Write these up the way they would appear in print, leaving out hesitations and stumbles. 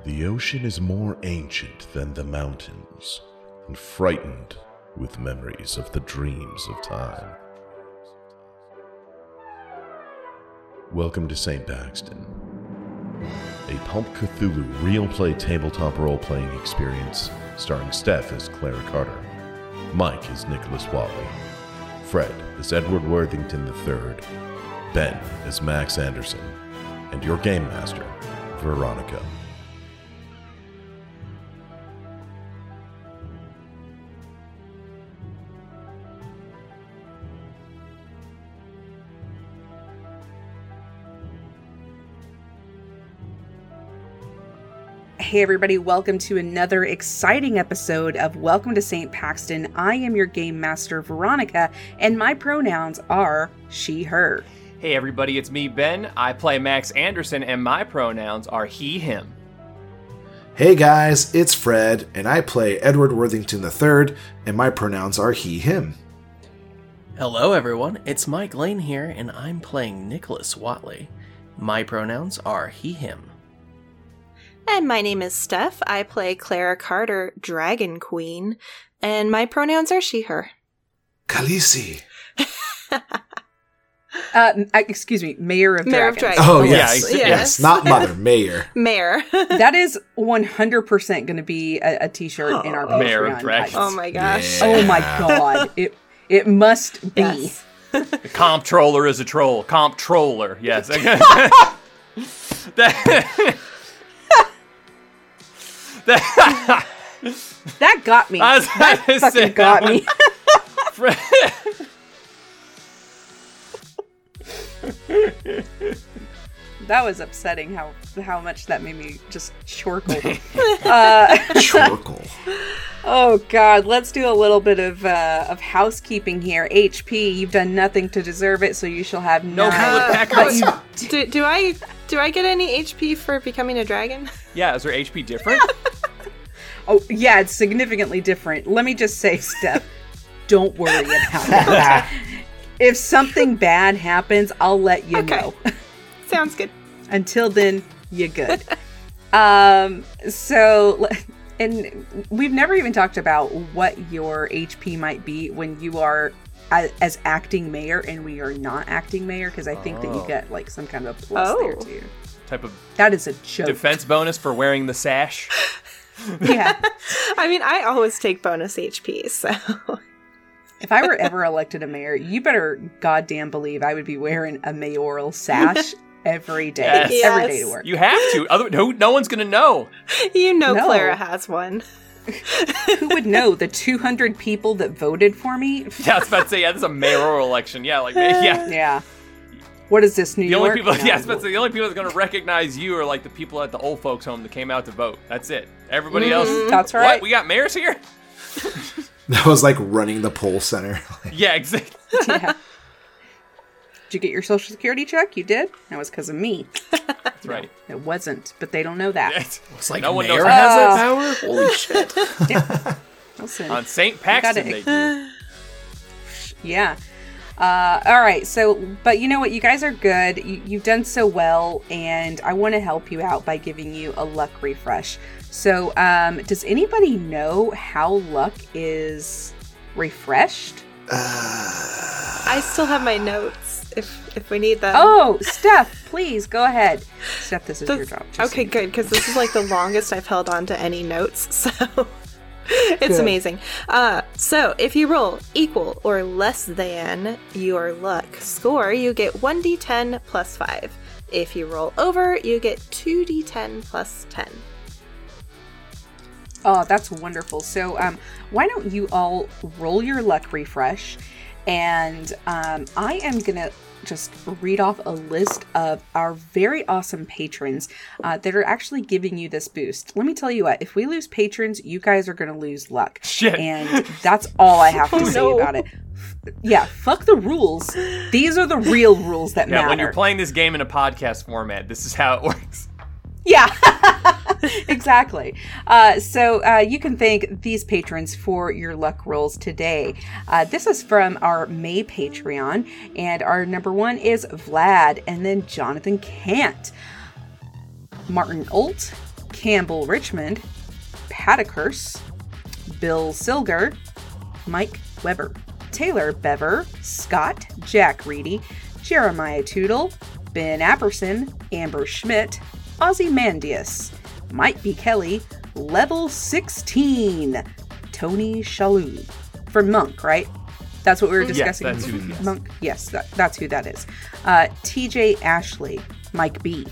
The ocean is more ancient than the mountains, and frightened with memories of the dreams of time. Welcome to St. Paxton, a Pulp Cthulhu real play tabletop role-playing experience starring Steph as Clara Carter, Mike as Nicholas Watley, Fred as Edward Worthington III, Ben as Max Anderson, and your game master, Veronica. Hey everybody, welcome to another exciting episode of Welcome to St. Paxton. I am your game master, Veronica, and my pronouns are she, her. Hey everybody, it's me, Ben. I play Max Anderson, and my pronouns are he, him. Hey guys, it's Fred, and I play Edward Worthington III, and my pronouns are he, him. Hello everyone, it's Mike Lane here, and I'm playing Nicholas Watley. My pronouns are he, him. And my name is Steph. I play Clara Carter, Dragon Queen, and my pronouns are she, her. Khaleesi. Excuse me, Mayor of Mayor Dragons. of Dragons. Oh, Yeah, yes. Not mother, mayor. Mayor. That is 100% going to be a t-shirt in our Patreon. Mayor of Dragons. Oh my gosh. Oh my god, it must be. Yes. The comptroller is a troll. Comptroller, yes. That got me. That fucking got me. That was upsetting how much that made me just chortle. Chorkle. Oh god, let's do a little bit of housekeeping here. HP, you've done nothing to deserve it, so you shall have No none. Hewlett Packards. Do I get any HP for becoming a dragon? Yeah, is their HP different? Oh yeah, it's significantly different. Let me just say, Steph, don't worry about that. If something bad happens, I'll let you know. Sounds good. Until then, you're good. So, and we've never even talked about what your HP might be when you are as acting mayor and we are not acting mayor, because I think that you get like some kind of plus there too. Type of That is a joke. defense bonus for wearing the sash. Yeah. I mean, I always take bonus HP, so... If I were ever elected a mayor, you better goddamn believe I would be wearing a mayoral sash every day. Yes. Every day to work. You have to. No one's going to know. You know No. Clara has one. Who would know? The 200 people that voted for me? Yeah, I was about to say, this is a mayoral election. Yeah, yeah. Yeah. What is this, New The only York? people, No. yeah, I was about to say, the only people that's going to recognize you are like the people at the old folks' home that came out to vote. That's it. Everybody else. That's right. What? We got mayors here? That was like running the poll center. Yeah, exactly. Yeah. Did you get your social security check? You did? That was because of me. That's right. It wasn't, but they don't know that. It's like No one mayor knows has that power? Holy shit. Yeah. Listen. On St. Paxton, gotta- they do. Yeah. All right. So, but you know what? You guys are good. You've done so well, and I want to help you out by giving you a luck refresh. So, does anybody know how luck is refreshed? I still have my notes, if we need them. Oh, Steph, please go ahead. Steph, this is your job. just Okay, good, because this is like the longest I've held on to any notes, so it's Good. amazing. So if you roll equal or less than your luck score, you get 1d10 plus 5. If you roll over, you get 2d10 plus 10. Oh, that's wonderful. So, why don't you all roll your luck refresh, and I am gonna just read off a list of our very awesome patrons that are actually giving you this boost. Let me tell you what, if we lose patrons, you guys are gonna lose luck. Shit. And that's all I have to say no. about it. Yeah, fuck the rules. These are the real rules that Yeah, matter. when you're playing this game in a podcast format, this is how it works. Yeah, exactly. So you can thank these patrons for your luck rolls today. This is from our May Patreon, and our number one is Vlad, and then Jonathan Cant, Martin Olt, Campbell Richmond, Paticurse, Bill Silger, Mike Weber, Taylor Bever, Scott, Jack Reedy, Jeremiah Tootle, Ben Apperson, Amber Schmidt, Ozymandias, Mike B. Kelly, Level 16, Tony Shalhoub. For Monk, right? That's what we were discussing. Yes, that's who, yes. Monk. Yes, that's who that is. TJ Ashley, Mike B,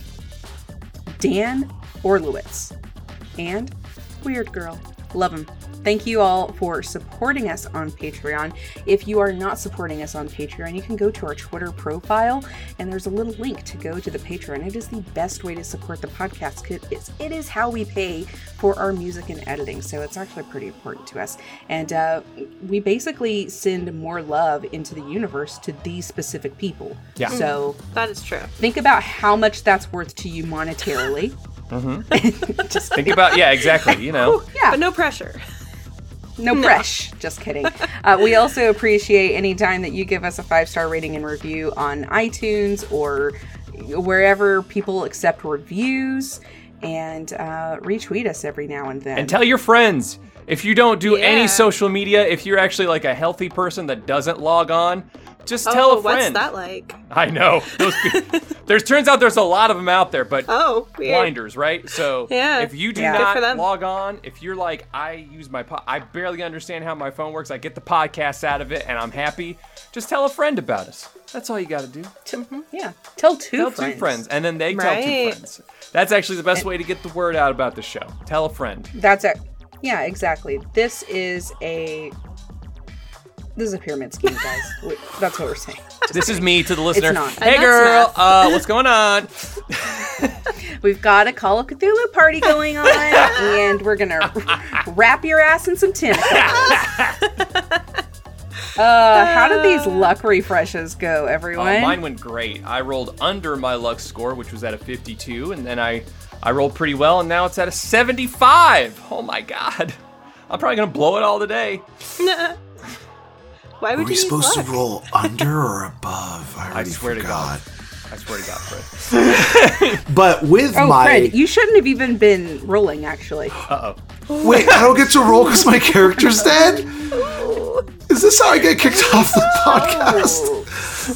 Dan Orlowitz, and Weird Girl. Love him. Thank you all for supporting us on Patreon. If you are not supporting us on Patreon, you can go to our Twitter profile, and there's a little link to go to the Patreon. It is the best way to support the podcast. It is how we pay for our music and editing, so it's actually pretty important to us. And we basically send more love into the universe to these specific people. Yeah. So That is true. think about how much that's worth to you monetarily. Just Think about, yeah, exactly, you know. yeah. But no pressure. No pressure. Just kidding. We also appreciate any time that you give us a 5-star rating and review on iTunes or wherever people accept reviews, and retweet us every now and then. And tell your friends. If you don't do Yeah. any social media, if you're actually like a healthy person that doesn't log on, just tell a What's friend. that like? I know. Those turns out there's a lot of them out there, but Oh, weird. blinders, right? So Yeah. if you do Yeah. Good for not them. log on, if you're like, I use my I barely understand how my phone works, I get the podcasts out of it and I'm happy, just tell a friend about us. That's all you got to do. Yeah. Tell Tell friends. 2 friends, and then they tell 2 Right. friends. That's actually the best way to get the word out about the show. Tell a friend. That's it. Yeah, exactly. This is a pyramid scheme, guys. That's what we're saying. This is me to the listener. not. Hey And girl, that's what's going on? We've got a Call of Cthulhu party going on, and we're gonna wrap your ass in some tentacles. How did these luck refreshes go, everyone? Mine went great. I rolled under my luck score, which was at a 52, and then I rolled pretty well, and now it's at a 75. Oh my god. I'm probably gonna blow it all today. Why Were would we you supposed to use luck? roll under or above? I already swear to forgot. I swear to God, Fred. But with Oh, my Fred, you shouldn't have even been rolling, actually. Uh-oh. wait, I don't get to roll because my character's dead. Is this how I get kicked off the podcast?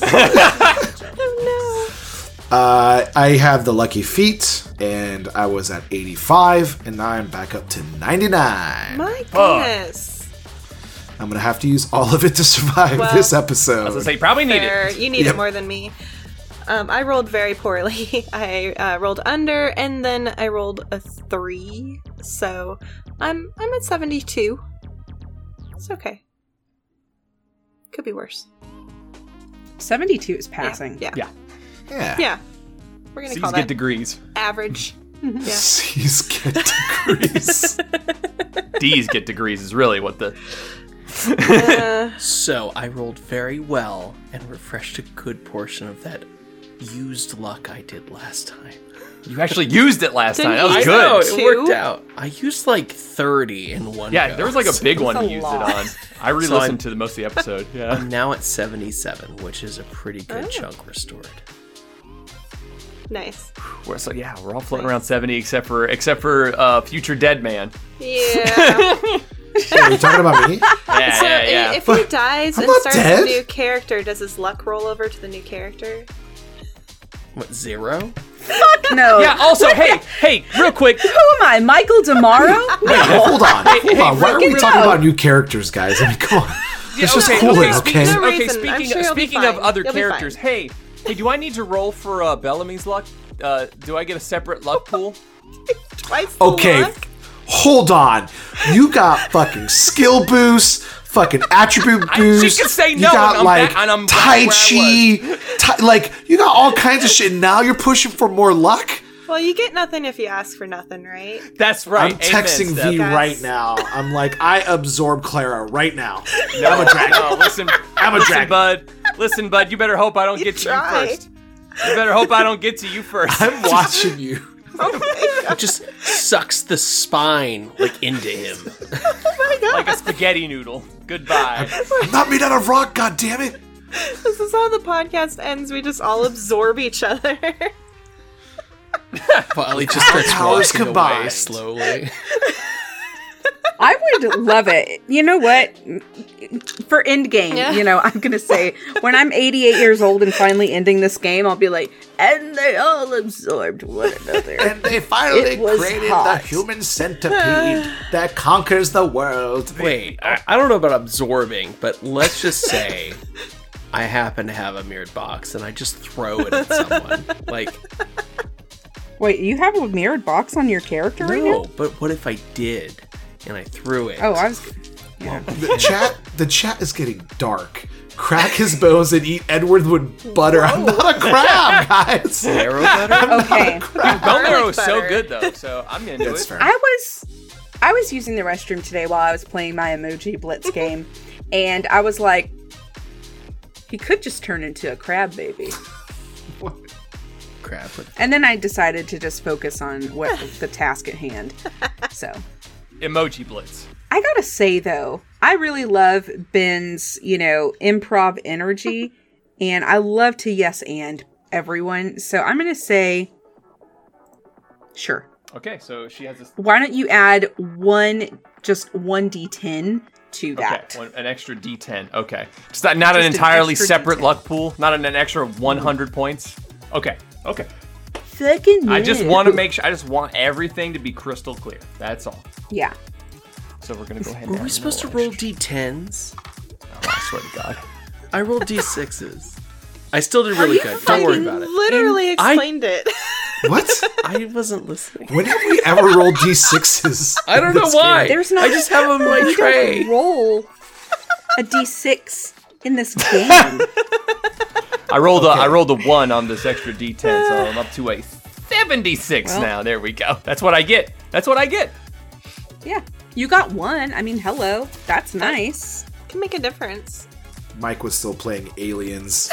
I have the lucky feat, and I was at 85, and now I'm back up to 99. My goodness. I'm gonna have to use all of it to survive Well, this I was episode. gonna say, you probably need Fair. it. You need Yep. it more than me. I rolled very poorly. I rolled under, and then I rolled a 3. So I'm at 72. It's okay. Could be worse. 72 is passing. Yeah. Yeah. Yeah. We're gonna C's call get that degrees. average. Yeah. C's get degrees. D's get degrees is really what the... So I rolled very well and refreshed a good portion of that used luck I did last time. You actually used it last time. That was I good. know. it Two? worked out. I used like 30 in one Yeah, go. there was like a big one a you used lot. it on. I re-listened to most of the episode. Yeah. I'm now at 77, which is a pretty good chunk restored. Nice. We're all floating around 70 except for future dead man. Yeah. Are you talking about me? Yeah, So yeah. if he dies I'm and not starts dead. a new character, does his luck roll over to the new character? What, 0? No. Yeah, also, hey, real quick. Who am I, Michael Demaro? Hold on. Hold on. Why are we freaking talking out. about new characters, guys? I mean, come on. It's just okay, cooling, okay, okay? No Okay, reason. I'm sure you'll be speaking of fine. other You'll be characters, fine. hey, do I need to roll for Bellamy's luck? Do I get a separate luck pool? Twice the Okay, luck? hold on. You got fucking skill boost, fucking attribute boost. she can say you no, got and I'm like back- and I'm Tai back where Chi. Like, you got all kinds of shit. Now you're pushing for more luck? Well, you get nothing if you ask for nothing, right? That's right. I'm texting Steph. V Guys. right now. I'm like, I absorb Clara right now. No, I'm a dragon. no, listen, I'm a listen, dragon. bud. Listen, bud. You better hope I don't get to you try. first. You better hope I don't get to you first. I'm watching you. It just sucks the spine like into him. Like a spaghetti noodle. Goodbye. I'm not made out of rock, goddammit. This is how the podcast ends. We just all absorb each other. Wally just starts powers walking away combined. slowly. I would love it. You know what? For end game, Yeah. I'm going to say when I'm 88 years old and finally ending this game, I'll be like, and they all absorbed one another. And they finally It was created hot. the human centipede that conquers the world. Wait, I don't know about absorbing, but let's just say I happen to have a mirrored box and I just throw it at someone. Like, Wait, you have a mirrored box on your character right no, now? but what if I did and I threw it? Oh, I was... Yeah. The chat is getting dark. Crack his bones and eat Edward with butter. I'm not a crab, guys. Arrow butter? Okay. Bone marrow is so butter. good though, so I'm gonna do That's it. fair. I was using the restroom today while I was playing my Emoji Blitz game, and I was like, he could just turn into a crab baby. Crap. And then I decided to just focus on what the task at hand. So, Emoji Blitz. I gotta say though, I really love Ben's, improv energy, and I love to yes and everyone. So I'm gonna say, sure. Okay, so she has this. Why don't you add just one D10 to that? Okay, an extra D10. Okay, just not an an entirely extra separate D10. luck pool. Not an extra 100 points. Okay. Fucking I just no. want to make sure. I just want everything to be crystal clear. That's all. Yeah. So we're gonna go ahead. Were and we add supposed to no roll extra- D10s? Oh, I swear to God. I rolled D6s. I still did Oh, really you good. Don't worry fucking about it. literally I- explained it. What? I wasn't listening. When have we ever rolled D6s? I don't know This why. game? There's no. I just have them in my you tray. don't roll a D6 in this game. I rolled a 1 on this extra D10, so I'm up to a 76 Well. now. There we go. That's what I get. Yeah. You got one. I mean, hello. That's nice. Can make a difference. Mike was still playing Aliens.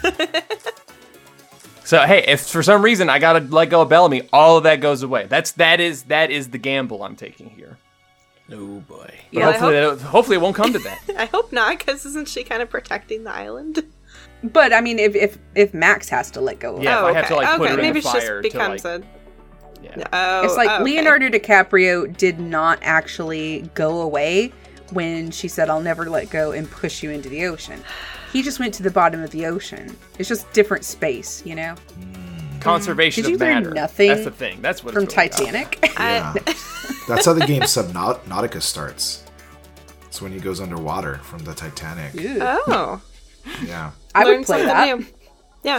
So hey, if for some reason I gotta let go of Bellamy, all of that goes away. That is the gamble I'm taking here. Oh boy. But Yeah, I hopefully it won't come to that. I hope not, because isn't she kind of protecting the island? But I mean, if Max has to let go of Yeah, it. if I have to, like, put her in maybe the it fire just to, becomes like- a. Yeah. Oh, It's like okay. Leonardo DiCaprio did not actually go away when she said, I'll never let go and push you into the ocean. He just went to the bottom of the ocean. It's just different space, Conservation Did you of learn matter. nothing That's the thing. That's what from it's really about. Titanic. Yeah. That's how the game Subnautica starts. It's when he goes underwater from the Titanic. Ooh. Oh, Yeah. I learn would play something that. new. Yeah.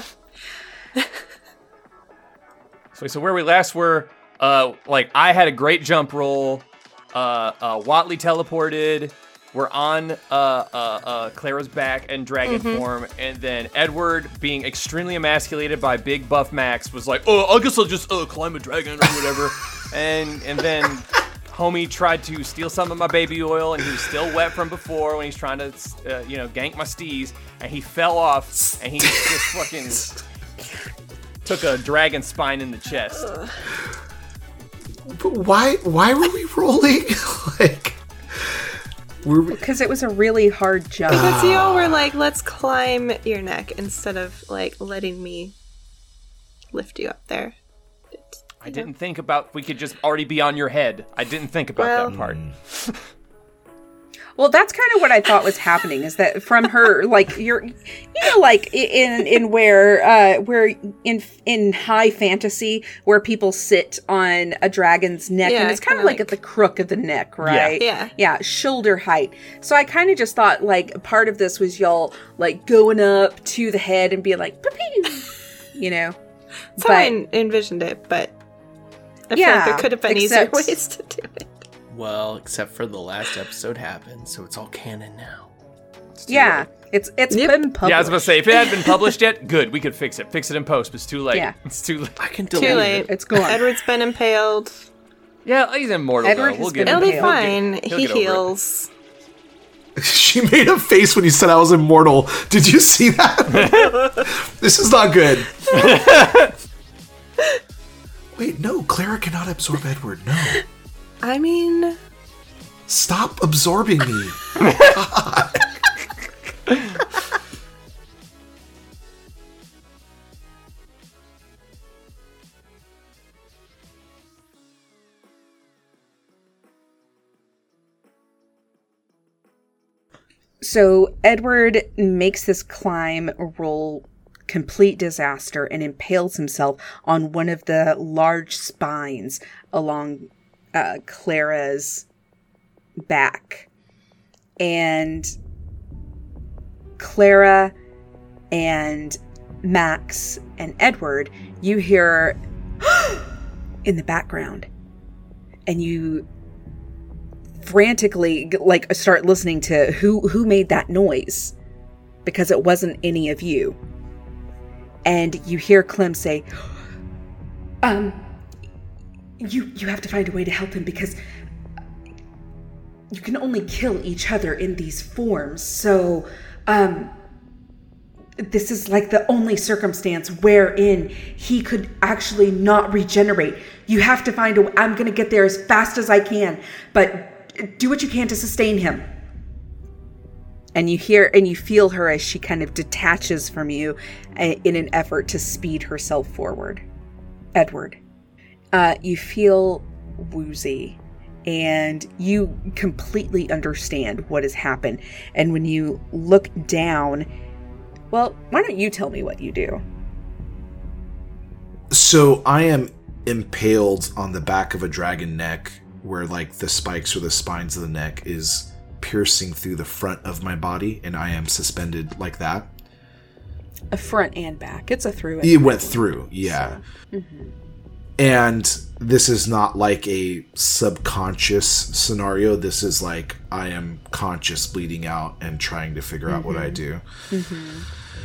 So where we last were, I had a great jump roll. Watley teleported. We're on Clara's back and dragon form, and then Edward, being extremely emasculated by big buff Max, was like, "Oh, I guess I'll just climb a dragon or whatever." and then homie tried to steal some of my baby oil, and he was still wet from before when he's trying to gank my steez, and he fell off, and he just fucking took a dragon spine in the chest. But why were we rolling? Because it was a really hard jump. Because you all were like, let's climb your neck instead of like letting me lift you up there. I didn't think about we could just already be on your head. I didn't think about Well- that part. Well, that's kind of what I thought was happening. Is that from her, like like in where in high fantasy where people sit on a dragon's neck, Yeah, and it's kind of kinda like at the crook of the neck, right? Yeah. shoulder height. So I kind of just thought like part of this was y'all like going up to the head and being like, "Pew-pew," That's how I envisioned it, but I feel like there could have been easier except- ways to do it. Well, except for the last episode happened, so it's all canon now. Yeah, it's Yep. been published. Yeah, I was about to say, if it hadn't been published yet, good, we could fix it. Fix it in post, but it's too late. Yeah. It's too late. I can delete Too it. late. It's gone. Edward's been impaled. Yeah, he's immortal, Edward though. has We'll been get It'll him. be impaled. fine. He'll He get over it. heals. She made a face when you said I was immortal. Did you see that? This is not good. Wait, no. Clara cannot absorb Edward. No. I mean, Stop absorbing me. So Edward makes this climb roll complete disaster and impales himself on one of the large spines along Clara's back. And Clara and Max and Edward, you hear in the background, and you frantically start listening to who made that noise, because it wasn't any of you. And you hear Clem say, you have to find a way to help him, because you can only kill each other in these forms. So, this is like the only circumstance wherein he could actually not regenerate. You have to find I'm going to get there as fast as I can, but do what you can to sustain him. And you hear and you feel her as she kind of detaches from you in an effort to speed herself forward. Edward, you feel woozy. And you completely understand what has happened. And when you look down, well, why don't you tell me what you do? So I am impaled on the back of a dragon neck, where like the spikes or the spines of the neck is piercing through the front of my body, and I am suspended like that. A front and back. It's a through. It went through, yeah. So, mm-hmm. And this is not like a subconscious scenario. This is like I am conscious, bleeding out, and trying to figure out what I do. Mm-hmm.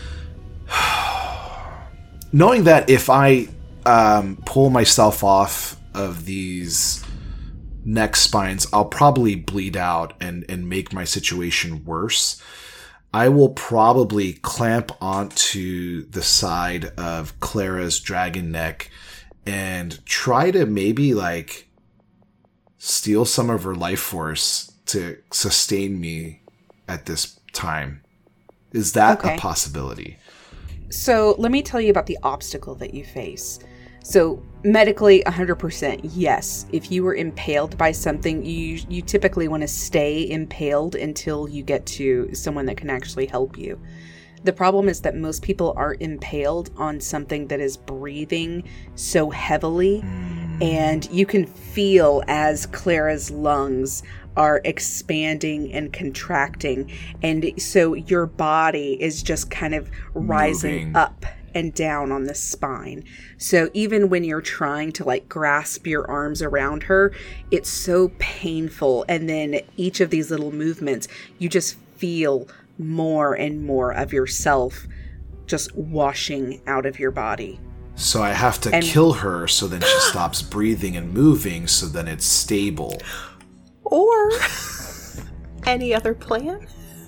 Knowing that if I pull myself off of these neck spines, I'll probably bleed out and make my situation worse. I will probably clamp onto the side of Clara's dragon neck and try to maybe like steal some of her life force to sustain me at this time. Is that a possibility? So let me tell you about the obstacle that you face. So medically, 100% yes. If you were impaled by something, you typically want to stay impaled until you get to someone that can actually help you. The problem is that most people are impaled on something that is breathing so heavily, and you can feel as Clara's lungs are expanding and contracting, and so your body is just kind of rising up and down on the spine. So even when you're trying to like grasp your arms around her, it's so painful, and then each of these little movements, you just feel more and more of yourself just washing out of your body. So I have to kill her so then she stops breathing and moving, so then it's stable. Or any other plan?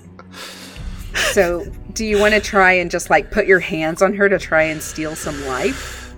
So do you want to try and just like put your hands on her to try and steal some life?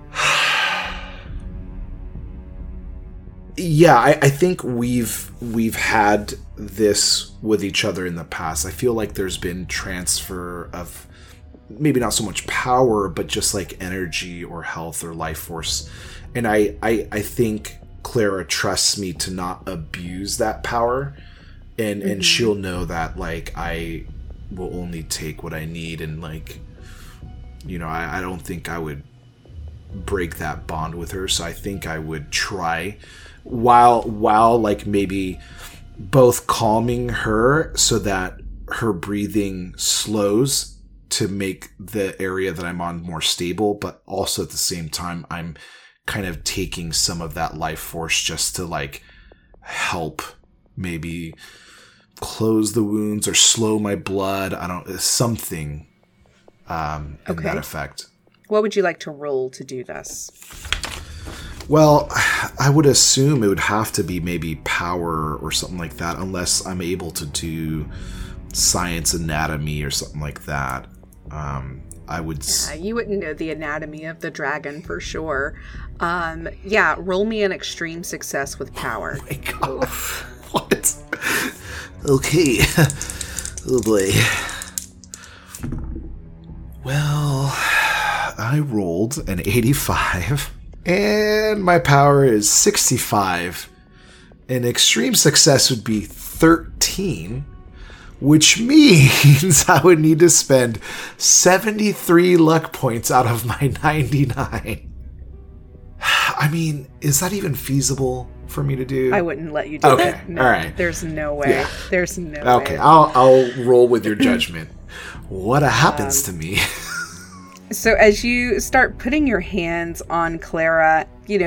Yeah, I think we've had this with each other in the past. I feel like there's been transfer of maybe not so much power, but just like energy or health or life force. And I think Clara trusts me to not abuse that power, and she'll know that like I will only take what I need, and like, you know, I don't think I would break that bond with her. So I think I would try while like maybe both calming her so that her breathing slows to make the area that I'm on more stable, but also at the same time I'm kind of taking some of that life force just to like help maybe close the wounds or slow my blood. I don't, something in that effect. What would you like to roll to do this? Well, I would assume it would have to be maybe power or something like that, unless I'm able to do science anatomy or something like that. I would... you wouldn't know the anatomy of the dragon for sure. Roll me an extreme success with power. Oh my god. What? Okay. Oh boy. Well, I rolled an 85, and my power is 65. An extreme success would be 13, which means I would need to spend 73 luck points out of my 99. I mean, is that even feasible for me to do? I wouldn't let you do Okay, that. No, all right. There's no way. Yeah. There's no Okay, way. I'll roll with your judgment. What happens to me? So as you start putting your hands on Clara,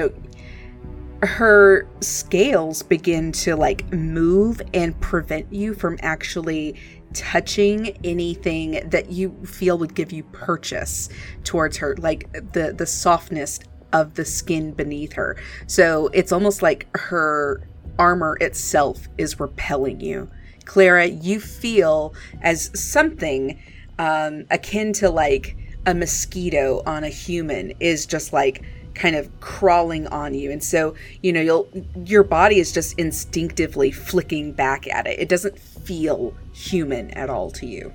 her scales begin to like move and prevent you from actually touching anything that you feel would give you purchase towards her, like the softness of the skin beneath her. So it's almost like her armor itself is repelling you. Clara, you feel as something akin to like a mosquito on a human is just like kind of crawling on you. And so, your body is just instinctively flicking back at it. It doesn't feel human at all to you.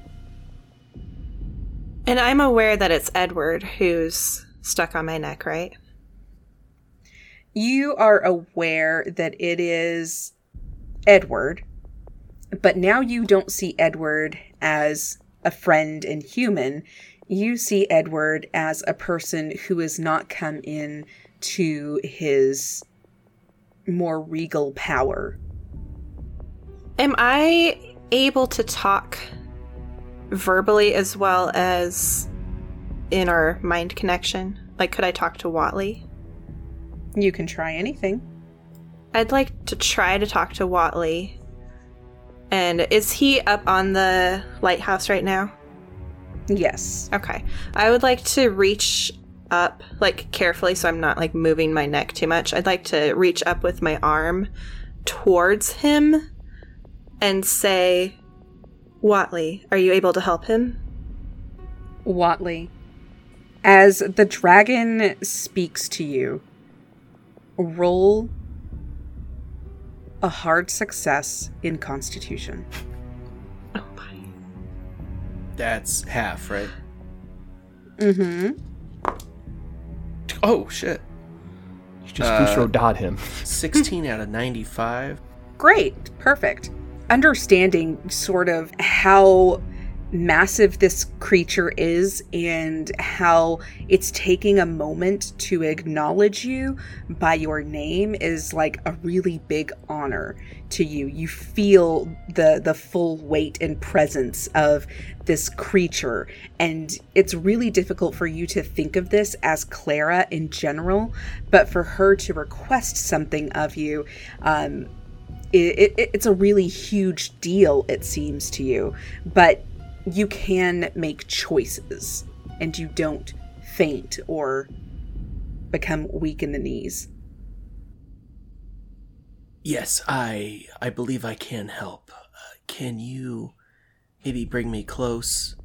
And I'm aware that it's Edward who's stuck on my neck, right? You are aware that it is Edward, but now you don't see Edward as a friend and human. You see Edward as a person who has not come in to his more regal power. Am I able to talk verbally as well as in our mind connection? Like, could I talk to Watley? You can try anything. I'd like to try to talk to Watley. And is he up on the lighthouse right now? Yes. Okay. I would like to reach up, like, carefully so I'm not, like, moving my neck too much. I'd like to reach up with my arm towards him and say, Watley, are you able to help him? Watley, as the dragon speaks to you, roll a hard success in Constitution. Oh my. That's half, right? Mm-hmm. Oh, shit. You just Fusro Dodd him. 16 out of 95. Great. Perfect. Understanding sort of how massive this creature is and how it's taking a moment to acknowledge you by your name is like a really big honor to you. You feel the full weight and presence of this creature, and it's really difficult for you to think of this as Clara in general, but for her to request something of you, it's a really huge deal, it seems to you, but you can make choices and you don't faint or become weak in the knees. Yes, I believe I can help. Can you maybe bring me close?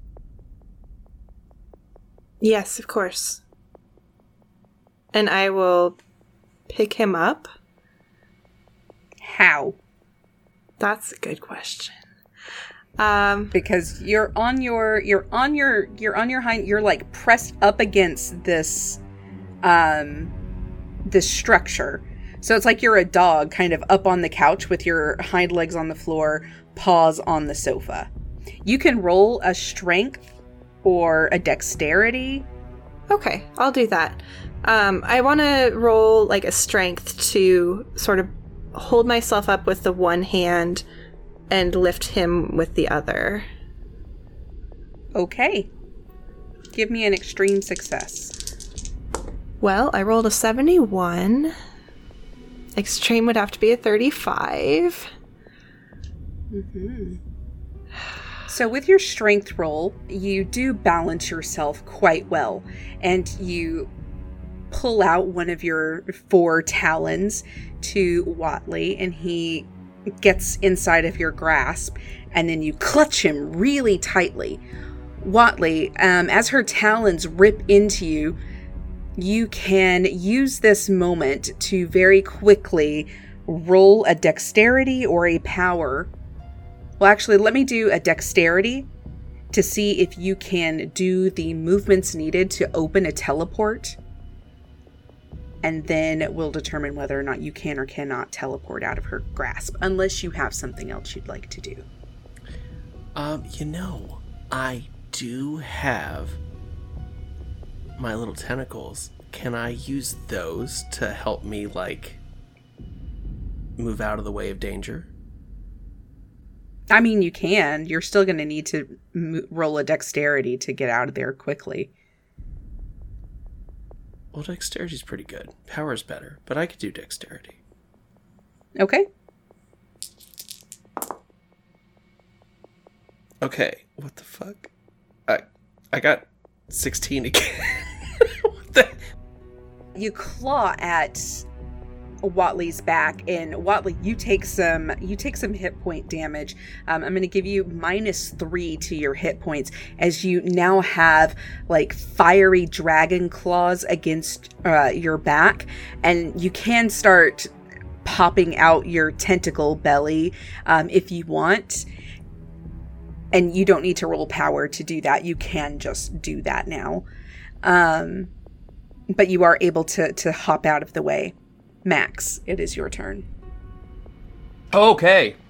Yes, of course. And I will pick him up. How? That's a good question. Because you're like pressed up against this this structure. So it's like you're a dog kind of up on the couch with your hind legs on the floor, paws on the sofa. You can roll a strength or a dexterity. Okay, I'll do that. I want to roll like a strength to sort of hold myself up with the one hand and lift him with the other. Okay. Give me an extreme success. Well, I rolled a 71. Extreme would have to be a 35. Mm-hmm. So with your strength roll, you do balance yourself quite well, and you pull out one of your 4 talons to Watley, and he gets inside of your grasp, and then you clutch him really tightly. Watley, as her talons rip into you, you can use this moment to very quickly roll a dexterity or a power. Well, actually, let me do a dexterity to see if you can do the movements needed to open a teleport. And then we'll determine whether or not you can or cannot teleport out of her grasp, unless you have something else you'd like to do. I do have my little tentacles. Can I use those to help me, like, move out of the way of danger? I mean, you can. You're still going to need to roll a dexterity to get out of there quickly. Well, dexterity's pretty good. Power's better, but I could do dexterity. Okay. Okay, what the fuck? I got 16 again. What the? You claw at Watley's back, and Watley, you take some hit point damage. I'm going to give you -3 to your hit points as you now have like fiery dragon claws against your back, and you can start popping out your tentacle belly if you want. And you don't need to roll power to do that. You can just do that now. But you are able to hop out of the way. Max, it is your turn. Okay.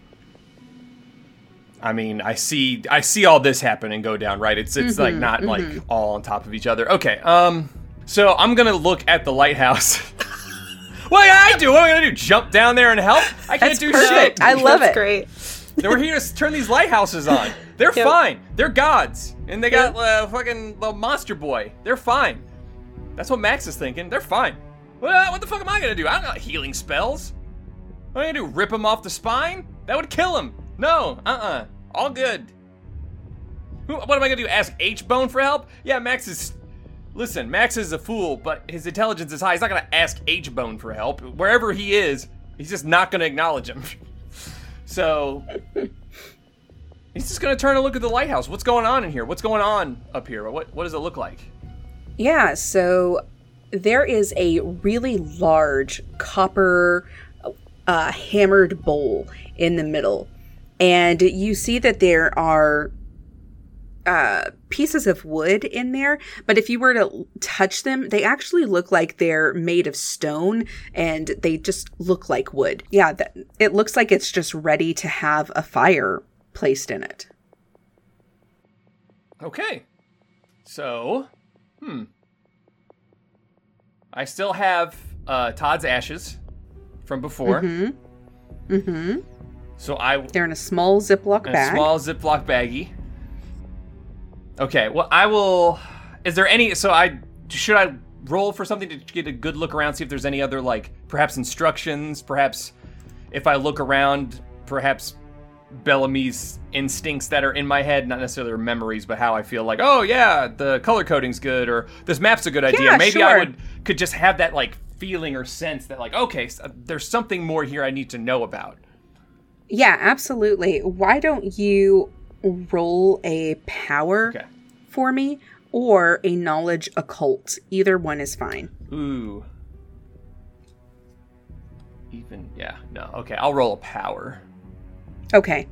I mean, I see all this happen and go down, right? It's like not like all on top of each other. Okay. So I'm gonna look at the lighthouse. What am I gonna do? Jump down there and help? I can't do shit. I love it. Great. We're here to turn these lighthouses on. They're fine. They're gods. And they got fucking the monster boy. They're fine. That's what Max is thinking. They're fine. Well, what the fuck am I gonna do? I don't got healing spells. What am I gonna do? Rip him off the spine? That would kill him. No, all good. What am I gonna do? Ask H-Bone for help? Yeah, Max is a fool, but his intelligence is high. He's not gonna ask H-Bone for help. Wherever he is, he's just not gonna acknowledge him. So, he's just gonna turn and look at the lighthouse. What's going on in here? What's going on up here? What does it look like? Yeah, so there is a really large copper hammered bowl in the middle. And you see that there are pieces of wood in there, but if you were to touch them, they actually look like they're made of stone, and they just look like wood. Yeah, it looks like it's just ready to have a fire placed in it. Okay. So, I still have Todd's ashes from before. So they're in a small Ziploc bag. A small Ziploc baggie. Okay, well, I will... Is there any... So should I roll for something to get a good look around, see if there's any other, like, perhaps instructions, perhaps if I look around, perhaps Bellamy's instincts that are in my head, not necessarily memories, but how I feel like, oh yeah, the color coding's good, or this map's a good idea. Yeah, Maybe sure. I could just have that, like, feeling or sense that, like, okay, so there's something more here I need to know about. Yeah, absolutely. Why don't you roll a power for me, or a knowledge occult? Either one is fine. Ooh. Okay, I'll roll a power. Okay.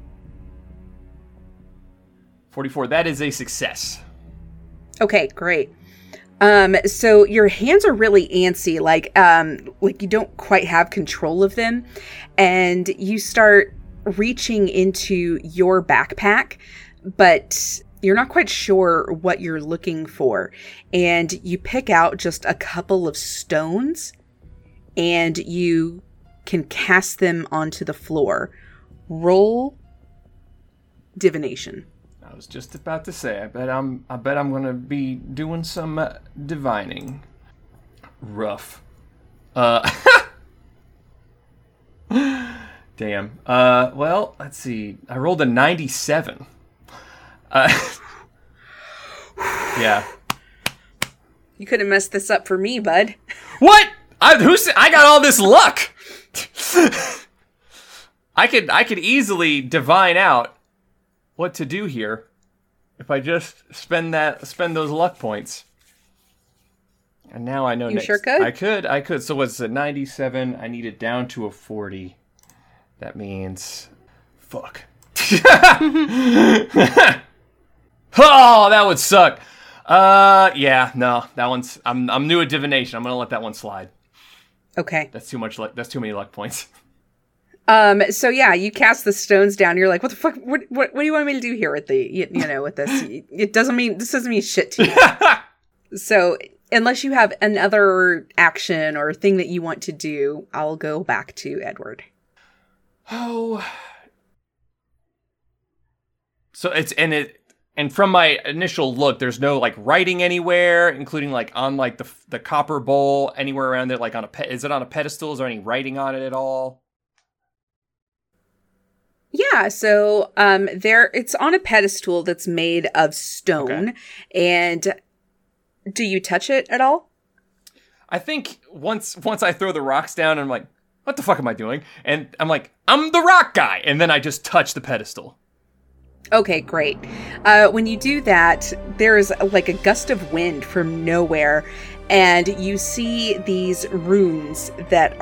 44, that is a success. Okay, great. So your hands are really antsy, like you don't quite have control of them, and you start reaching into your backpack, but you're not quite sure what you're looking for. And you pick out just a couple of stones, and you can cast them onto the floor. Roll divination. I was just about to say, I bet I'm gonna be doing some divining. Rough. Damn. Well, let's see. I rolled a 97. Yeah. You could have messed this up for me, bud. What? I got all this luck. I could easily divine out what to do here if I just spend those luck points. And now I know. You sure could? I could. So what's a 97? I need it down to a 40. That means, fuck. Oh, that would suck. Yeah, no, that one's. I'm new at divination. I'm gonna let that one slide. Okay. That's too much luck. That's too many luck points. So yeah, you cast the stones down. You're like, what the fuck? What do you want me to do here with the, with this? This doesn't mean shit to you. So unless you have another action or thing that you want to do, I'll go back to Edward. Oh. So and from my initial look, there's no like writing anywhere, including like on like the copper bowl anywhere around it. Like is it on a pedestal? Is there any writing on it at all? Yeah, so it's on a pedestal that's made of stone. Okay. And do you touch it at all? I think once I throw the rocks down, I'm like, what the fuck am I doing? And I'm like, I'm the rock guy. And then I just touch the pedestal. Okay, great. When you do that, there's like a gust of wind from nowhere, and you see these runes that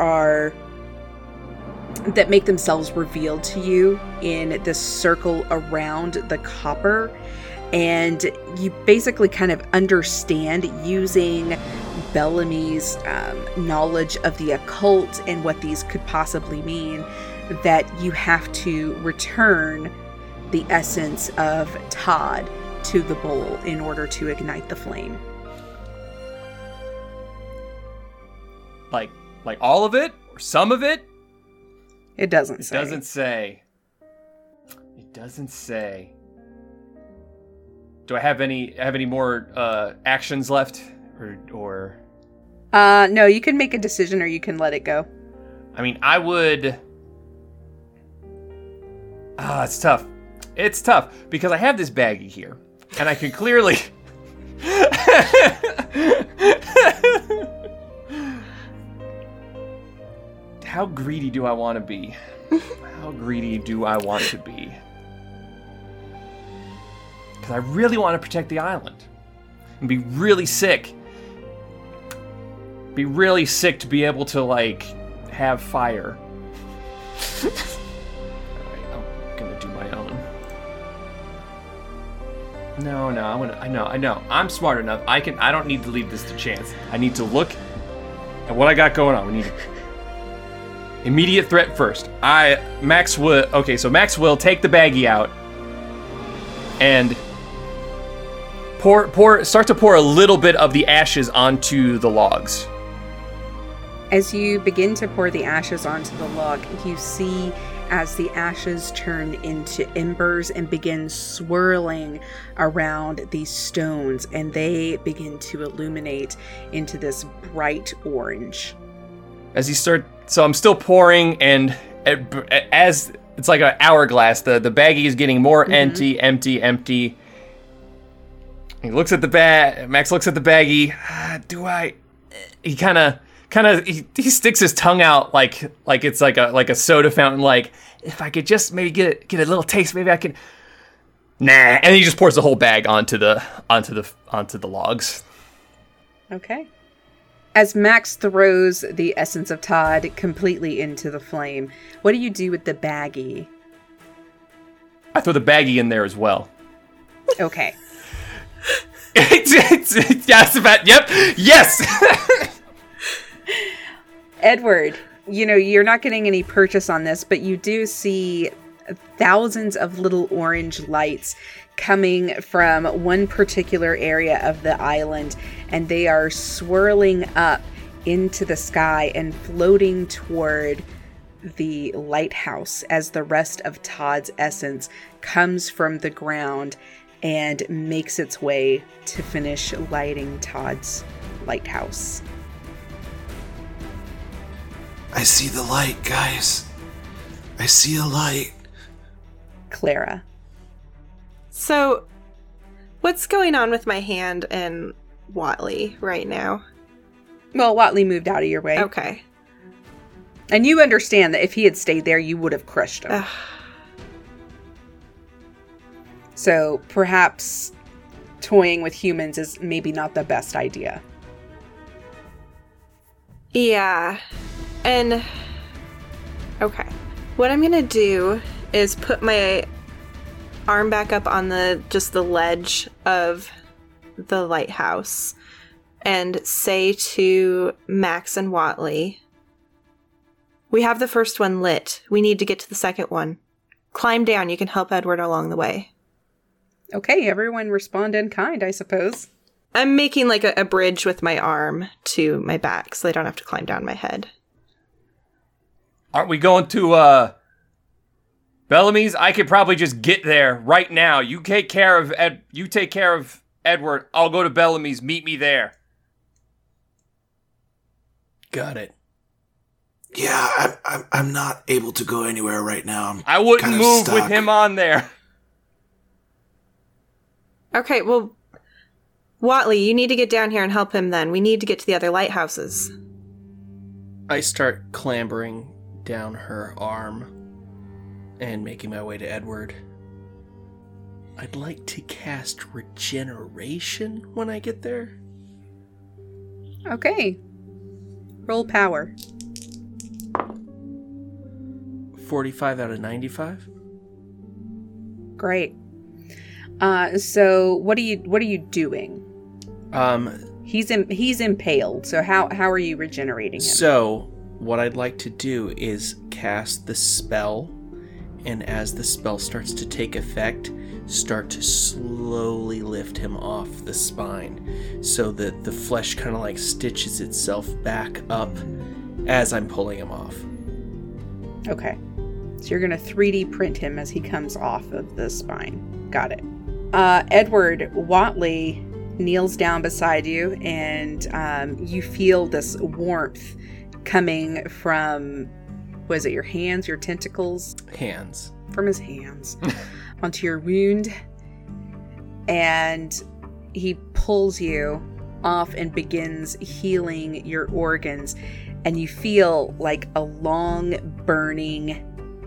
make themselves revealed to you in this circle around the copper. And you basically kind of understand, using Bellamy's knowledge of the occult and what these could possibly mean, that you have to return the essence of Todd to the bowl in order to ignite the flame. Like all of it? Or some of it? It doesn't say. It doesn't say. Do I have any more actions left? Or no, you can make a decision or you can let it go. I mean, I would... it's tough. It's tough because I have this baggie here, and I can clearly... How greedy do I want to be? How greedy do I want to be? Because I really want to protect the island. And be really sick. Be really sick to be able to, like, have fire. I'm gonna do my own. No, I know. I'm smart enough. I don't need to leave this to chance. I need to look at what I got going on. We need immediate threat first. Max will take the baggie out and start to pour a little bit of the ashes onto the logs. As you begin to pour the ashes onto the log, you see as the ashes turn into embers and begin swirling around these stones, and they begin to illuminate into this bright orange. So I'm still pouring, and as it's like an hourglass, the baggie is getting more empty. He looks at the bag. Max looks at the baggie. He sticks his tongue out like it's like a soda fountain. Like, if I could just maybe get a little taste, maybe I could. Nah, and he just pours the whole bag onto the logs. Okay. As Max throws the essence of Todd completely into the flame, what do you do with the baggie? I throw the baggie in there as well. Okay. Yes. Edward, you're not getting any purchase on this, but you do see thousands of little orange lights coming from one particular area of the island, and they are swirling up into the sky and floating toward the lighthouse as the rest of Todd's essence comes from the ground and makes its way to finish lighting Todd's lighthouse. I see the light, guys. I see a light. Clara. So, what's going on with my hand and Watley right now? Well, Watley moved out of your way. Okay. And you understand that if he had stayed there, you would have crushed him. So, perhaps toying with humans is maybe not the best idea. Yeah. And, okay. What I'm gonna do is put my arm back up on the ledge of the lighthouse and say to Max and Watley, We have the first one lit. We need to get to the second one. Climb down. You can help Edward along the way. Okay, everyone respond in kind, I suppose. I'm making like a bridge with my arm to my back so they don't have to climb down my head. Aren't we going to, Bellamy's? I could probably just get there right now. You take care of Edward. I'll go to Bellamy's. Meet me there. Got it. Yeah, I'm not able to go anywhere right now. I wouldn't kind of move stuck. with him on there. Okay, well, Watley, you need to get down here and help him then. We need to get to the other lighthouses. I start clambering down her arm and making my way to Edward. I'd like to cast Regeneration when I get there. Okay. Roll power. 45 out of 95. Great. So what are you doing? He's impaled. So how are you regenerating him? So what I'd like to do is cast the spell, and as the spell starts to take effect, start to slowly lift him off the spine so that the flesh kind of like stitches itself back up as I'm pulling him off. Okay. So you're going to 3D print him as he comes off of the spine. Got it. Edward, Watley kneels down beside you, and you feel this warmth coming from, was it your hands, your tentacles? Hands. From his hands onto your wound. And he pulls you off and begins healing your organs. And you feel like a long burning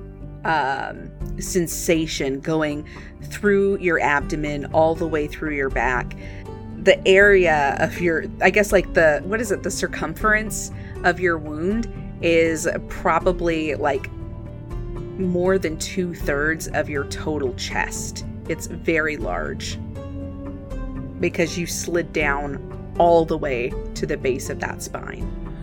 sensation going through your abdomen all the way through your back. The area of your, I guess like the circumference of your wound is probably like more than 2/3 of your total chest. It's very large because you slid down all the way to the base of that spine.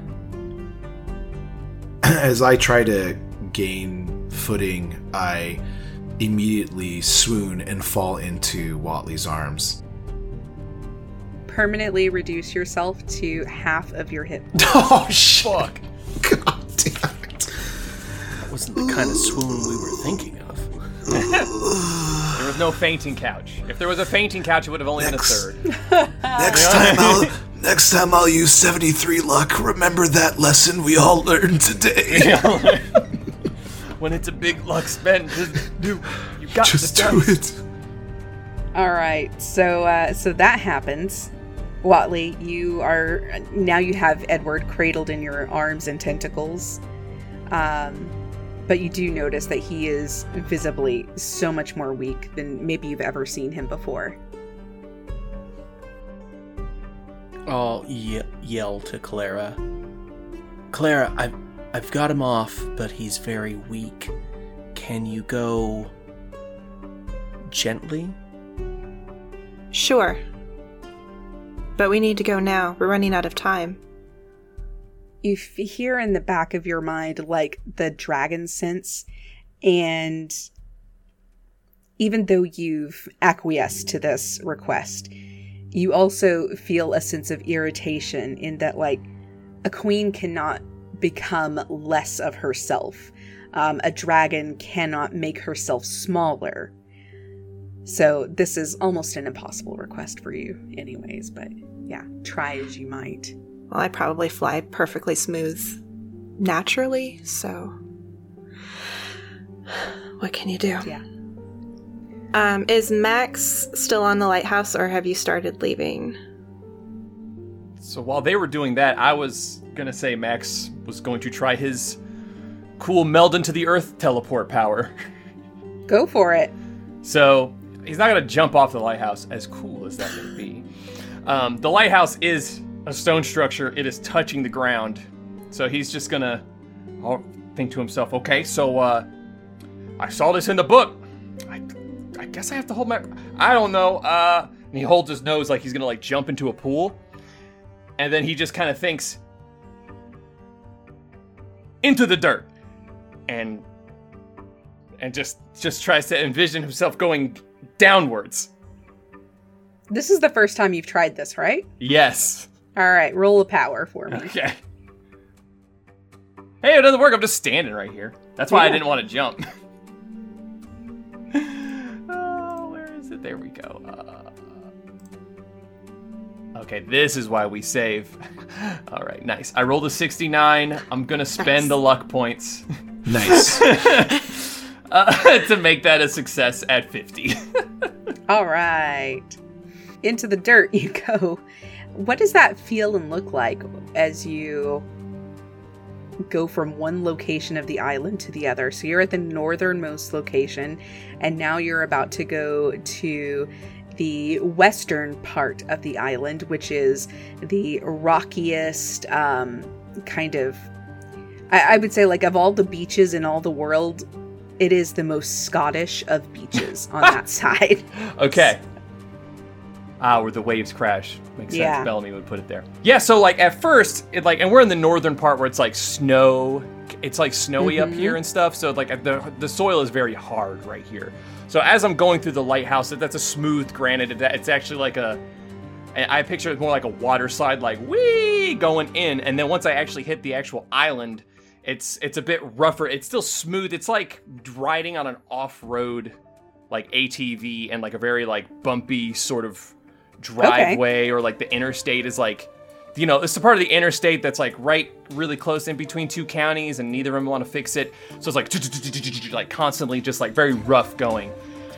As I try to gain footing, I immediately swoon and fall into Watley's arms. Permanently reduce yourself to half of your hit. Oh, fuck. God damn it. That wasn't the kind of swoon we were thinking of. There was no fainting couch. If there was a fainting couch, it would have only been a third. Next time I'll use 73 luck. Remember that lesson we all learned today. When it's a big luck spend, just do. You got Just this do done. it. All right, so that happens. Watley, you have Edward cradled in your arms and tentacles, but you do notice that he is visibly so much more weak than maybe you've ever seen him before. I'll yell to Clara. Clara, I've got him off, but he's very weak. Can you go gently? Sure. But we need to go now. We're running out of time. You hear in the back of your mind, like, the dragon sense, and even though you've acquiesced to this request, you also feel a sense of irritation in that, like, a queen cannot become less of herself. A dragon cannot make herself smaller. So this is almost an impossible request for you anyways, but yeah, try as you might. Well, I probably fly perfectly smooth naturally, so what can you do? Yeah. Is Max still on the lighthouse, or have you started leaving? So while they were doing that, I was gonna say Max was going to try his cool meld into the earth teleport power. Go for it. So he's not gonna jump off the lighthouse, as cool as that may be. The lighthouse is a stone structure. It is touching the ground. So he's just gonna think to himself, okay, so I saw this in the book. I guess I have to hold my... I don't know. And he holds his nose like he's gonna like jump into a pool. And then he just kind of thinks, into the dirt, and just tries to envision himself going downwards. This is the first time you've tried this, right? Yes. All right, roll a power for me. Okay. Hey, it doesn't work. I'm just standing right here. That's why I didn't want to jump. Oh, where is it? There we go. Okay, this is why we save. All right, nice. I rolled a 69. I'm going to spend the luck points. Nice. To make that a success at 50. All right. Into the dirt you go. What does that feel and look like as you go from one location of the island to the other? So you're at the northernmost location, and now you're about to go to the western part of the island, which is the rockiest kind of, I would say, like, of all the beaches in all the world, it is the most Scottish of beaches on that side. Okay. Where the waves crash. Makes sense. Yeah. Bellamy would put it there. Yeah, so like at first, and we're in the northern part where it's like snow. It's like snowy up here and stuff. So like the soil is very hard right here. So as I'm going through the lighthouse, that's a smooth granite. It's actually like I picture it more like a water slide, like whee going in. And then once I actually hit the actual island, it's a bit rougher. It's still smooth. It's like riding on an off-road like ATV and like a very like bumpy sort of driveway, or like the interstate is like, it's the part of the interstate that's like right really close in between two counties, and neither of them want to fix it. So it's like constantly just like very rough going.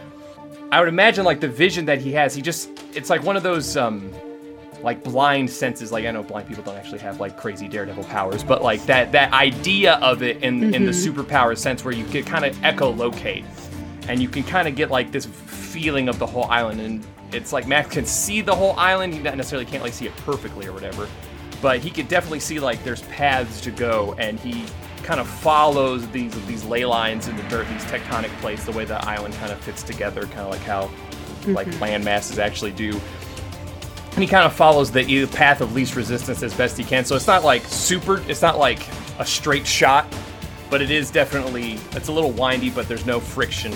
I would imagine like the vision that he has, it's like one of those like blind senses. Like I know blind people don't actually have like crazy daredevil powers, but like that idea of it in the superpower sense where you can kind of echolocate and you can kind of get like this feeling of the whole island. And it's like Max can see the whole island. He not necessarily can't like see it perfectly or whatever, but he could definitely see like there's paths to go, and he kind of follows these ley lines in the dirt, these tectonic plates, the way the island kind of fits together, kind of like how like land masses actually do. And he kind of follows the path of least resistance as best he can. So it's not like it's not like a straight shot, but it is definitely, it's a little windy, but there's no friction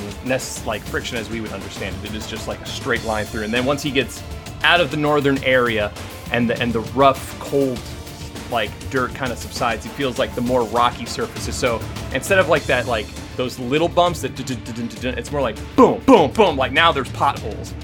as we would understand it. It is just like a straight line through. And then once he gets out of the northern area and the rough, cold, like dirt kind of subsides, he feels like the more rocky surfaces. So instead of like that, like those little bumps that it's more like boom, boom, boom. Like now there's potholes.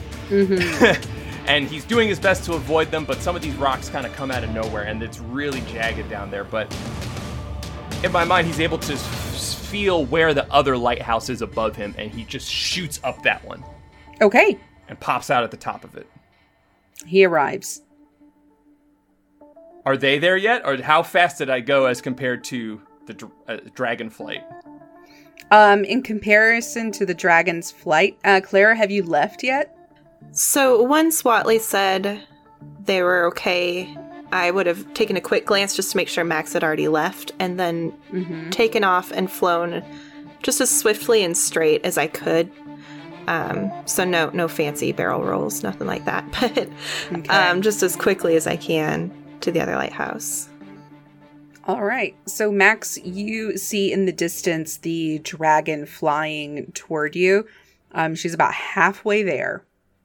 And he's doing his best to avoid them, but some of these rocks kind of come out of nowhere, and it's really jagged down there. But in my mind, he's able to feel where the other lighthouse is above him, and he just shoots up that one. Okay. And pops out at the top of it. He arrives. Are they there yet? Or how fast did I go as compared to the dragon flight? In comparison to the dragon's flight, Clara, have you left yet? So once Watley said they were okay, I would have taken a quick glance just to make sure Max had already left, and then taken off and flown just as swiftly and straight as I could. So no fancy barrel rolls, nothing like that, but just as quickly as I can to the other lighthouse. All right. So Max, you see in the distance the dragon flying toward you. She's about halfway there.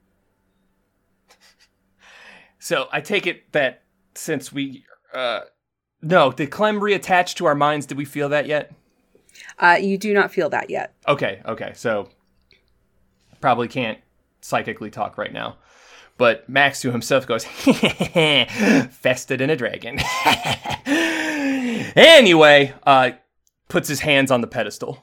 So I take it that since we, no, did Clem reattach to our minds? Did we feel that yet? You do not feel that yet. Okay. So probably can't psychically talk right now. But Max to himself goes, fested in a dragon. Anyway, puts his hands on the pedestal.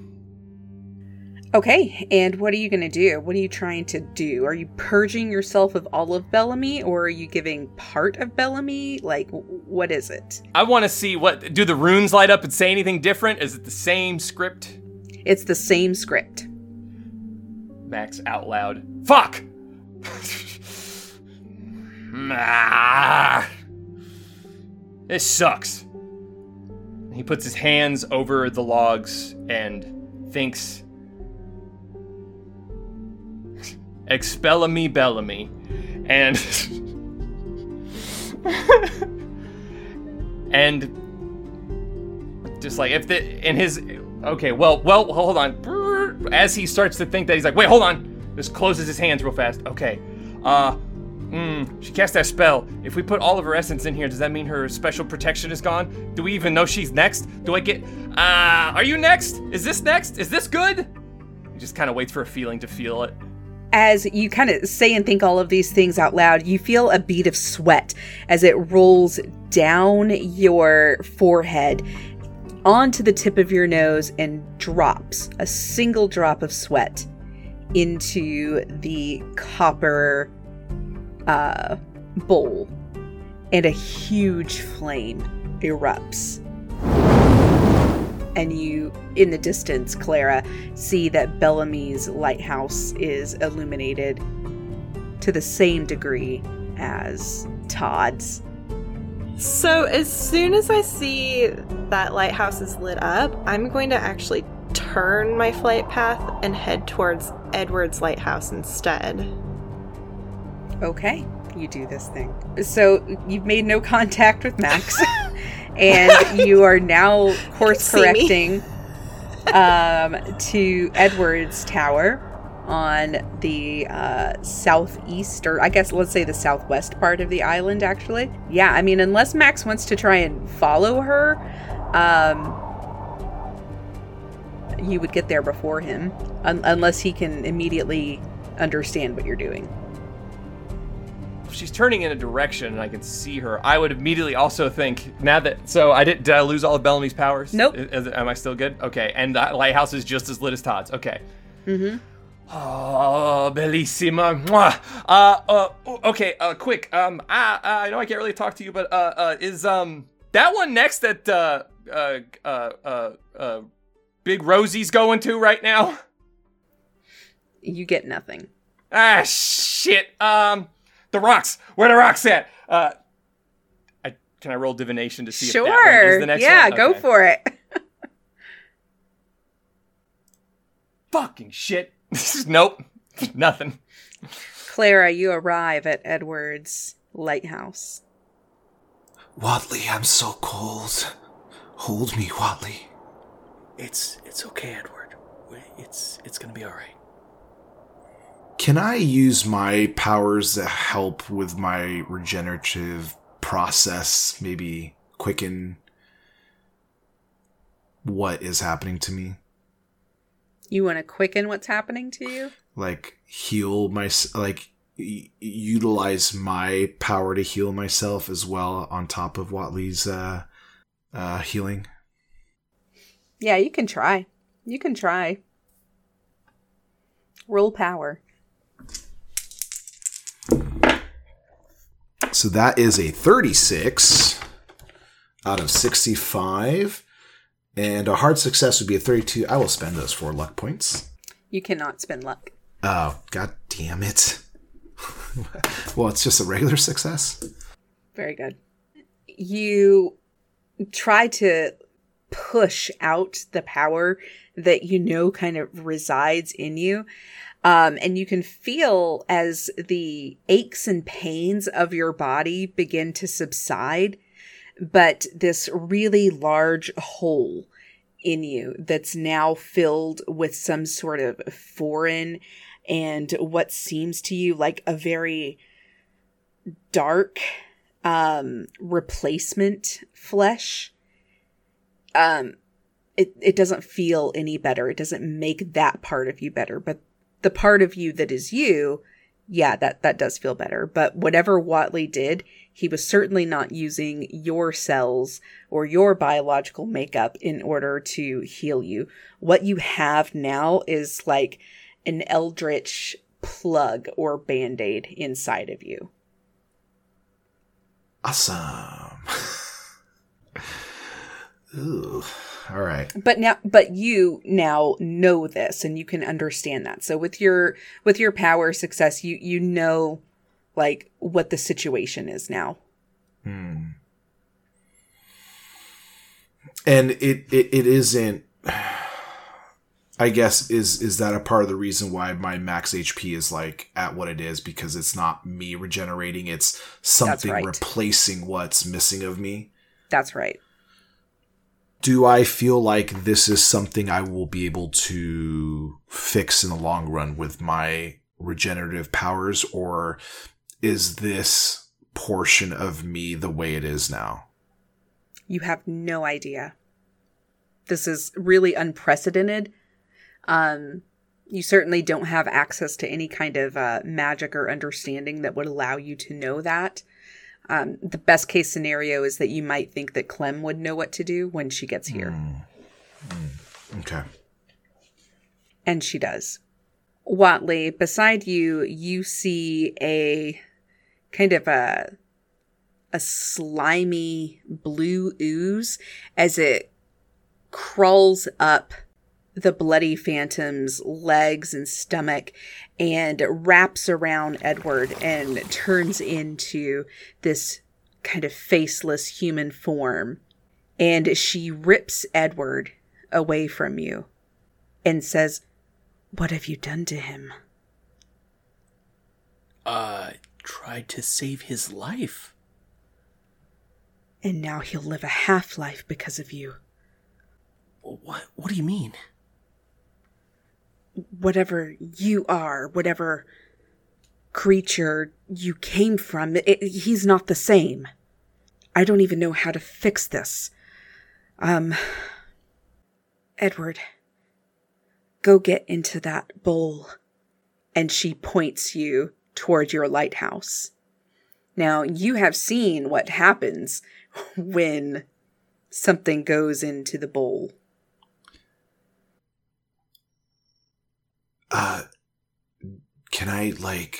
Okay, and what are you going to do? What are you trying to do? Are you purging yourself of all of Bellamy, or are you giving part of Bellamy? Like, what is it? I want to see do the runes light up and say anything different? Is it the same script? It's the same script. Max out loud. Fuck! This sucks. He puts his hands over the logs and thinks, Expellamy Bellamy, and just like if the in his okay, well, hold on. As he starts to think that, he's like, wait, hold on. Just closes his hands real fast. Okay, she cast that spell. If we put all of her essence in here, does that mean her special protection is gone? Do we even know she's next? Do I get? Are you next? Is this next? Is this good? He just kind of waits for a feeling to feel it. As you kind of say and think all of these things out loud, you feel a bead of sweat as it rolls down your forehead onto the tip of your nose and drops a single drop of sweat into the copper bowl, and a huge flame erupts. And you, in the distance, Clara, see that Bellamy's lighthouse is illuminated to the same degree as Todd's. So as soon as I see that lighthouse is lit up, I'm going to actually turn my flight path and head towards Edward's lighthouse instead. Okay, you do this thing. So you've made no contact with Max. And you are now course correcting to Edward's Tower on the southeast, or I guess let's say the southwest part of the island, actually. Yeah, I mean, unless Max wants to try and follow her, you would get there before him, unless he can immediately understand what you're doing. If she's turning in a direction and I can see her, I would immediately also think, now that, so did I lose all of Bellamy's powers? Nope. Am I still good? Okay, and the lighthouse is just as lit as Todd's. Okay. Mm-hmm. Oh, bellissima. Mwah. Okay, quick. I know I can't really talk to you, but, is, that one next that, Big Rosie's going to right now? You get nothing. Ah, shit. The rocks. Where the rocks at? Can I roll divination to see if that one is the next one? Yeah, go for it. Fucking shit. Nope. Nothing. Clara, you arrive at Edward's lighthouse. Watley, I'm so cold. Hold me, Watley. It's okay, Edward. It's gonna be all right. Can I use my powers to help with my regenerative process? Maybe quicken what is happening to me? You want to quicken what's happening to you? Like heal utilize my power to heal myself as well on top of Watley's healing? Yeah, you can try. Roll power. So that is a 36 out of 65. And a hard success would be a 32. I will spend those 4 luck points. You cannot spend luck. Oh, god damn it. Well, it's just a regular success. Very good. You try to push out the power that you know kind of resides in you. And you can feel as the aches and pains of your body begin to subside, but this really large hole in you that's now filled with some sort of foreign and what seems to you like a very dark replacement flesh. It doesn't feel any better. It doesn't make that part of you better, but the part of you that is you, yeah, that does feel better. But whatever Watley did, he was certainly not using your cells or your biological makeup in order to heal you. What you have now is like an eldritch plug or band-aid inside of you. Awesome. Ooh. All right. But you now know this and you can understand that. So with your power success, you know like what the situation is now. And it isn't, I guess, is that a part of the reason why my max HP is like at what it is, because it's not me regenerating, it's something replacing what's missing of me. That's right. do I feel like this is something I will be able to fix in the long run with my regenerative powers, or is this portion of me the way it is now? You have no idea. This is really unprecedented. You certainly don't have access to any kind of magic or understanding that would allow you to know that. The best case scenario is that you might think that Clem would know what to do when she gets here. Okay. And she does. Watley, beside you, you see a kind of a slimy blue ooze as it crawls up the bloody phantom's legs and stomach and wraps around Edward and turns into this kind of faceless human form. And she rips Edward away from you and says, "What have you done to him?" Tried to save his life. And now he'll live a half-life because of you. What do you mean? Whatever you are, whatever creature you came from, he's not the same. I don't even know how to fix this. Edward, go get into that bowl. And she points you toward your lighthouse. Now, you have seen what happens when something goes into the bowl. Can I,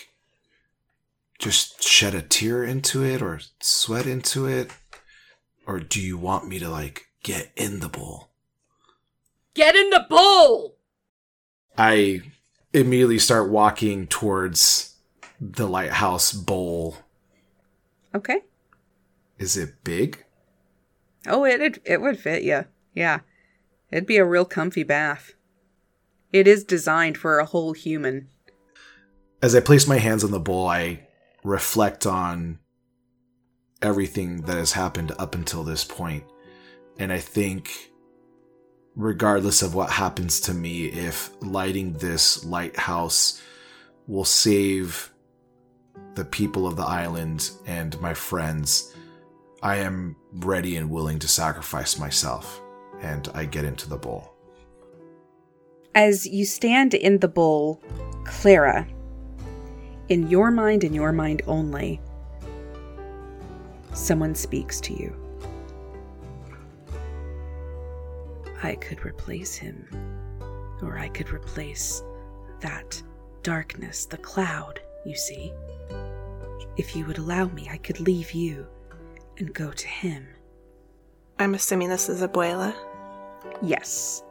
just shed a tear into it or sweat into it? Or do you want me to, get in the bowl? Get in the bowl! I immediately start walking towards the lighthouse bowl. Okay. Is it big? Oh, it would fit you. Yeah. It'd be a real comfy bath. It is designed for a whole human. As I place my hands on the bowl, I reflect on everything that has happened up until this point. And I think, regardless of what happens to me, if lighting this lighthouse will save the people of the island and my friends, I am ready and willing to sacrifice myself. And I get into the bowl. As you stand in the bowl, Clara, in your mind and your mind only, someone speaks to you. I could replace him, or I could replace that darkness, the cloud, you see. If you would allow me, I could leave you and go to him. I'm assuming this is Abuela. Yes.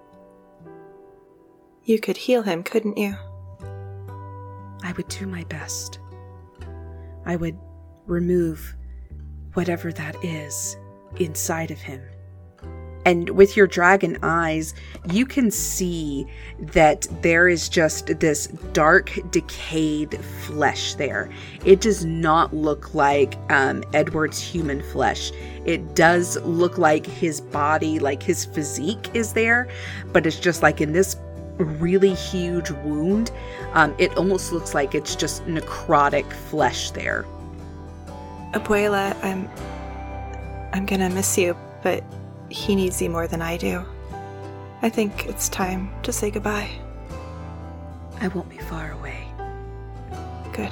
You could heal him, couldn't you? I would do my best. I would remove whatever that is inside of him. And with your dragon eyes, you can see that there is just this dark, decayed flesh there. It does not look like Edward's human flesh. It does look like his body, like his physique is there, but it's just like in this really huge wound. It almost looks like it's just necrotic flesh there. Abuela, I'm gonna miss you, but he needs you more than I do. I think it's time to say goodbye. I won't be far away. Good.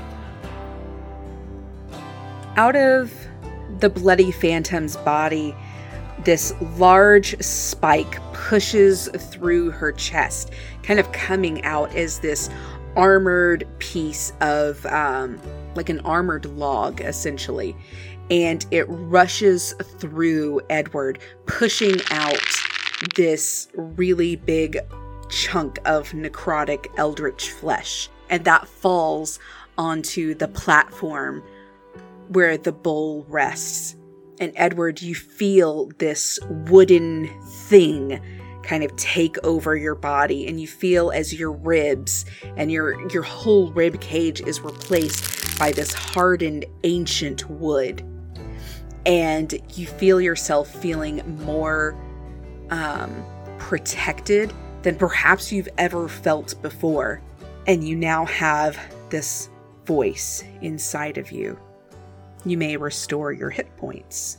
Out of the bloody phantom's body, this large spike pushes through her chest, kind of coming out as this armored piece of, like an armored log, essentially. And it rushes through Edward, pushing out this really big chunk of necrotic eldritch flesh. And that falls onto the platform where the bowl rests. And Edward, you feel this wooden thing kind of take over your body, and you feel as your ribs and your whole rib cage is replaced by this hardened ancient wood. And you feel yourself feeling more protected than perhaps you've ever felt before. And you now have this voice inside of you. You may restore your hit points.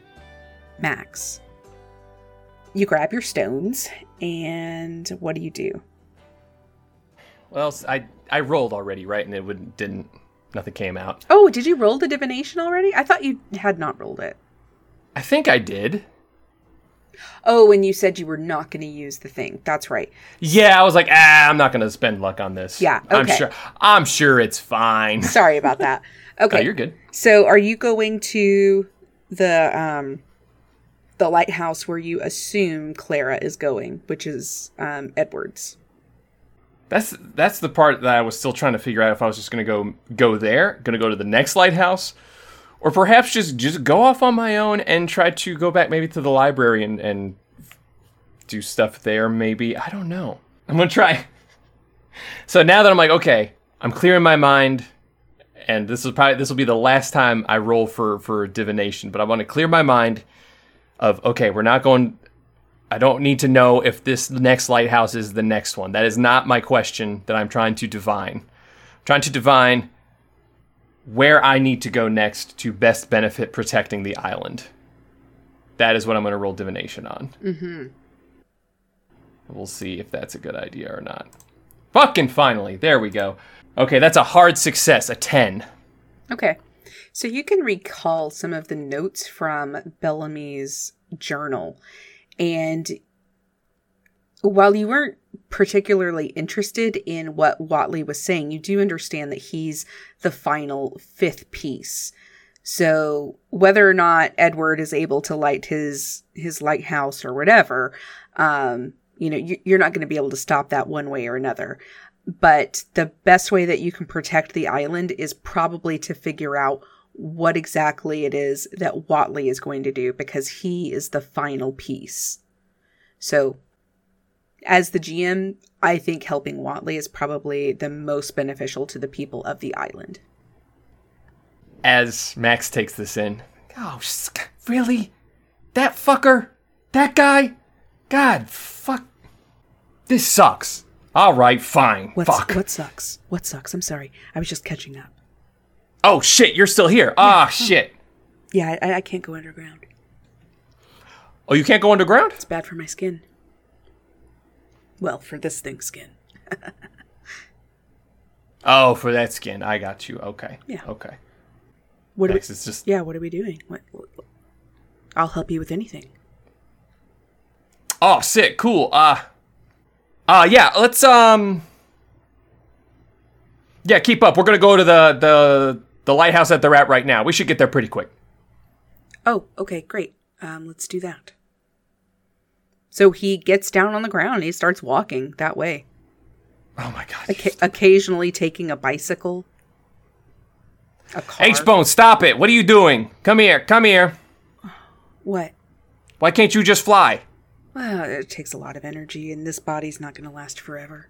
Max. You grab your stones, and what do? Well, I rolled already, right? And nothing came out. Oh, did you roll the divination already? I thought you had not rolled it. I think I did. Oh, and you said you were not going to use the thing. That's right. Yeah, I was like, I'm not going to spend luck on this. Yeah, okay. I'm sure it's fine. Sorry about that. Okay. No, you're good. So are you going to the lighthouse where you assume Clara is going, which is Edward's? That's the part that I was still trying to figure out if I was just going to go there, going to go to the next lighthouse, or perhaps just go off on my own and try to go back maybe to the library and do stuff there maybe. I don't know. I'm going to try. So now that I'm like, okay, I'm clearing my mind, and this will be the last time I roll for divination, but I want to clear my mind of, okay, we're not going... I don't need to know if this next lighthouse is the next one. That is not my question that I'm trying to divine. I'm trying to divine where I need to go next to best benefit protecting the island. That is what I'm going to roll divination on. Mm-hmm. We'll see if that's a good idea or not. Fucking finally. There we go. Okay, that's a hard success, a 10. Okay. So you can recall some of the notes from Bellamy's journal. And while you weren't particularly interested in what Whatley was saying, you do understand that he's the final fifth piece. So whether or not Edward is able to light his lighthouse or whatever, you're not going to be able to stop that one way or another. But the best way that you can protect the island is probably to figure out what exactly it is that Whatley is going to do, because he is the final piece. So, as the GM, I think helping Whatley is probably the most beneficial to the people of the island. As Max takes this in, oh, really? That fucker? That guy? God, fuck. This sucks. All right, fine. Fuck. What sucks? What sucks? I'm sorry. I was just catching up. Oh, shit, you're still here. Shit. Yeah, I can't go underground. Oh, you can't go underground? It's bad for my skin. Well, for this thing's skin. Oh, for that skin. I got you. Okay. Yeah. Okay. What Max, it's just... Yeah, what are we doing? What? I'll help you with anything. Oh, sick. Cool. Yeah, let's, Yeah, keep up. We're gonna go to the lighthouse that they're at right now. We should get there pretty quick. Oh, okay, great. Let's do that. So he gets down on the ground and he starts walking that way. Oh my god. Occasionally taking a bicycle. A car. H-Bone, stop it. What are you doing? Come here. What? Why can't you just fly? Well, it takes a lot of energy and this body's not going to last forever.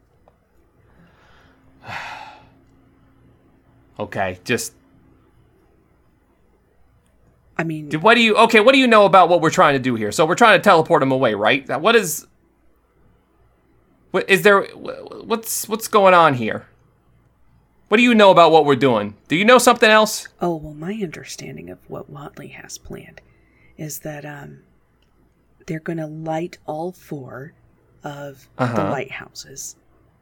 Okay, just... I mean... what do you know about what we're trying to do here? So we're trying to teleport him away, right? What's going on here? What do you know about what we're doing? Do you know something else? Oh, well, my understanding of what Whatley has planned is that they're going to light all 4 of the lighthouses.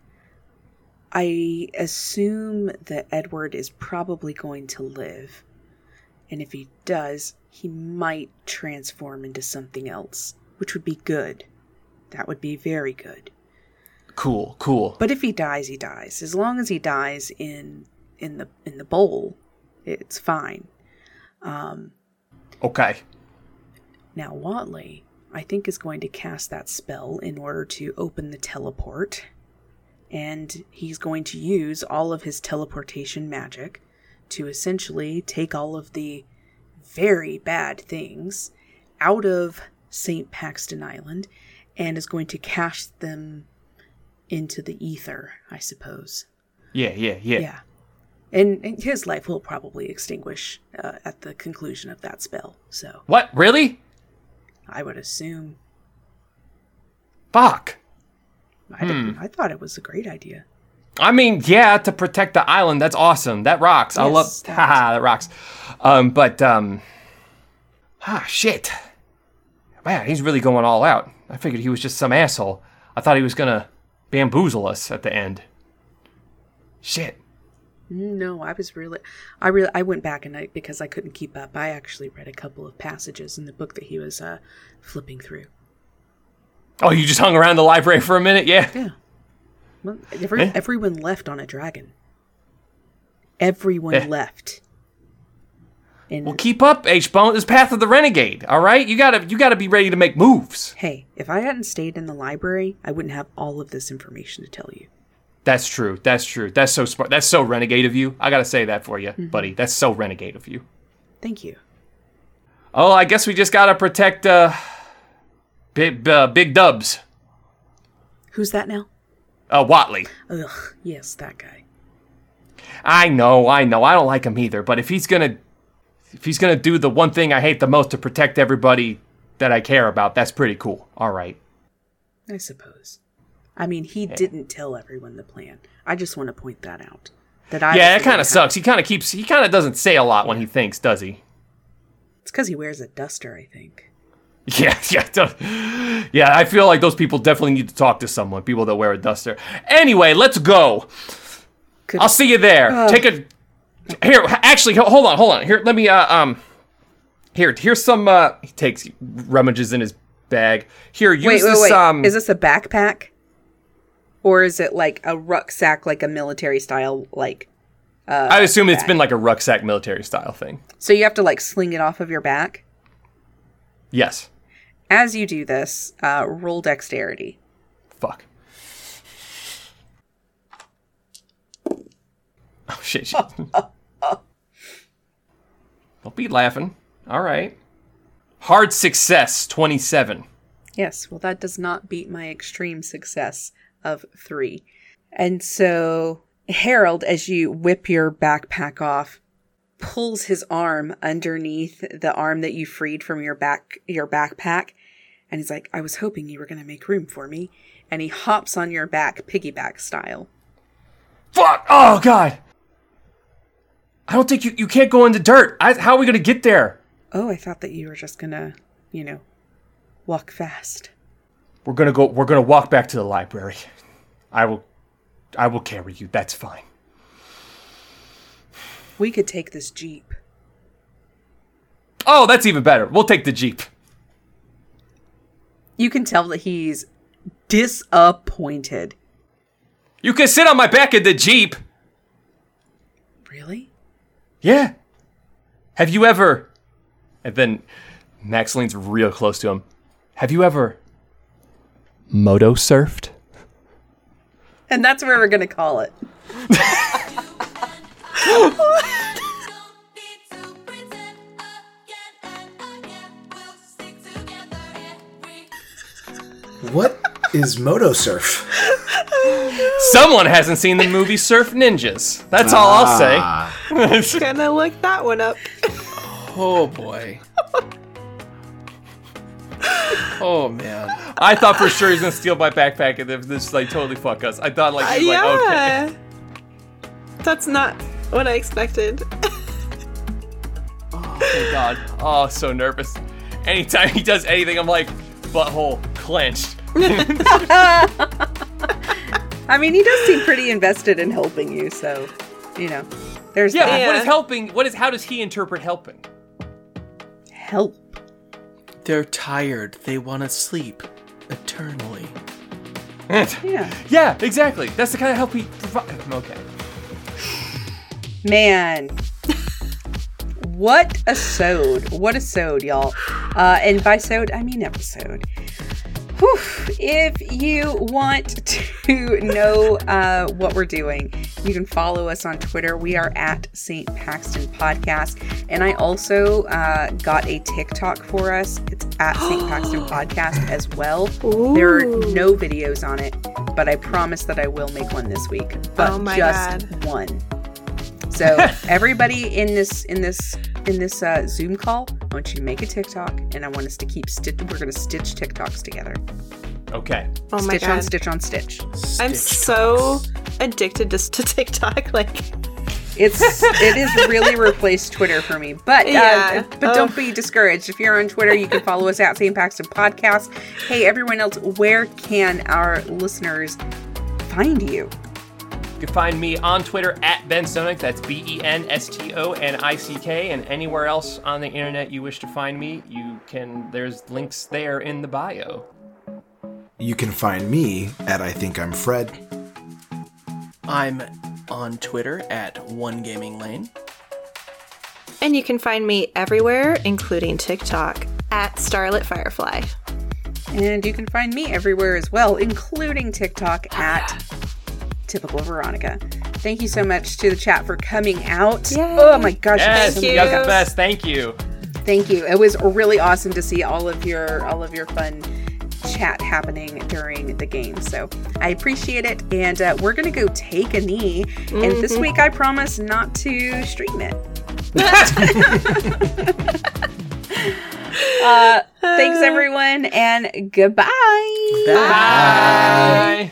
I assume that Edward is probably going to live. And if he does, he might transform into something else, which would be good. That would be very good. Cool. But if he dies, he dies. As long as he dies in the bowl, it's fine. Okay. Now, Whatley, I think, is going to cast that spell in order to open the teleport. And he's going to use all of his teleportation magic to essentially take all of the very bad things out of St. Paxton Island and is going to cast them into the ether, I suppose. Yeah. And his life will probably extinguish at the conclusion of that spell. So. What? Really? I would assume. Fuck. I didn't. I thought it was a great idea. I mean, yeah, to protect the island, that's awesome. That rocks. I love, that rocks. Shit. Man, he's really going all out. I figured he was just some asshole. I thought he was gonna bamboozle us at the end. Shit. No, I went back and because I couldn't keep up, I actually read a couple of passages in the book that he was flipping through. Oh, you just hung around the library for a minute? Yeah. Yeah. Well, everyone left on a dragon. Everyone left. And well, keep up, H-Bone. This is Path of the Renegade, all right? You gotta be ready to make moves. Hey, if I hadn't stayed in the library, I wouldn't have all of this information to tell you. That's true. That's so smart. That's so renegade of you. I gotta say that for you, buddy. That's so renegade of you. Thank you. Oh, I guess we just gotta protect Big Dubs. Who's that now? Watley. Ugh, yes, that guy. I know. I don't like him either. But if he's gonna do the one thing I hate the most to protect everybody that I care about, that's pretty cool. All right. I suppose. I mean, he didn't tell everyone the plan. I just want to point that out. That kind of sucks. He kind of doesn't say a lot when he thinks, does he? It's because he wears a duster, I think. Yeah. I feel like those people definitely need to talk to someone. People that wear a duster. Anyway, let's go. I'll see you there. Here. Actually, hold on. Here, let me. Here's some. He rummages in his bag. Here, use this. Wait. Is this a backpack, or is it like a rucksack, like a military style, like? I assume it's been like a rucksack military style thing. So you have to like sling it off of your back. Yes. As you do this, roll dexterity. Fuck. Oh, shit. Don't be laughing. All right. Hard success, 27. Yes, well, that does not beat my extreme success of 3. And so, Harold, as you whip your backpack off, pulls his arm underneath the arm that you freed from your backpack. And he's like, I was hoping you were going to make room for me. And he hops on your back, piggyback style. Fuck! Oh, God! I don't think you can't go in the dirt. How are we going to get there? Oh, I thought that you were just going to, walk fast. We're going to walk back to the library. I will carry you. That's fine. We could take this Jeep. Oh, that's even better. We'll take the Jeep. You can tell that he's disappointed. You can sit on my back in the Jeep. Really? Yeah. Have you ever... And then Max leans real close to him. Have you ever... moto surfed? And that's where we're going to call it. What is moto surf? Someone hasn't seen the movie Surf Ninjas. That's all I'll say. Gonna look that one up. Oh boy. Oh man. I thought for sure he was gonna steal my backpack and this like totally fuck us. I thought like he was like okay. That's not what I expected. Oh my god. Oh, so nervous. Anytime he does anything, I'm like butthole clenched. I mean, he does seem pretty invested in helping you, so there's yeah. that. What is helping? How does he interpret helping? Help. They're tired. They want to sleep eternally. Yeah. Yeah, exactly. That's the kind of help he provides. Okay. Man. What a sode, y'all. And by sode, I mean episode. Whew. If you want to know what we're doing, you can follow us on Twitter. We are at St. Paxton Podcast. And I also got a TikTok for us. It's at St. Paxton Podcast as well. Ooh. There are no videos on it, but I promise that I will make one this week. But oh my just God. one. So everybody in this Zoom call, I want you to make a TikTok, and I want us to keep we're going to stitch TikToks together. Okay. Oh my Stitch god. on stitch on stitch. I'm so addicted to TikTok. Like, It has really replaced Twitter for me. But Yeah. but don't be discouraged. If you're on Twitter, you can follow us at St. Paxton Podcast. Hey, everyone else, where can our listeners find you? You can find me on Twitter at Ben Stonick. That's BenStonick. And anywhere else on the internet you wish to find me, there's links there in the bio. You can find me at I Think I'm Fred. I'm on Twitter at OneGamingLane. and you can find me everywhere, including TikTok, at Starlit Firefly. And you can find me everywhere as well, including TikTok at Typical Veronica. Thank you so much to the chat for coming out. Yay. Oh my gosh. Yes, Thank you you. guys are the best. Thank you. Thank you. It was really awesome to see all of your fun chat happening during the game. So I appreciate it. And we're going to go take a knee. And this week I promise not to stream it. Thanks everyone and goodbye. Bye.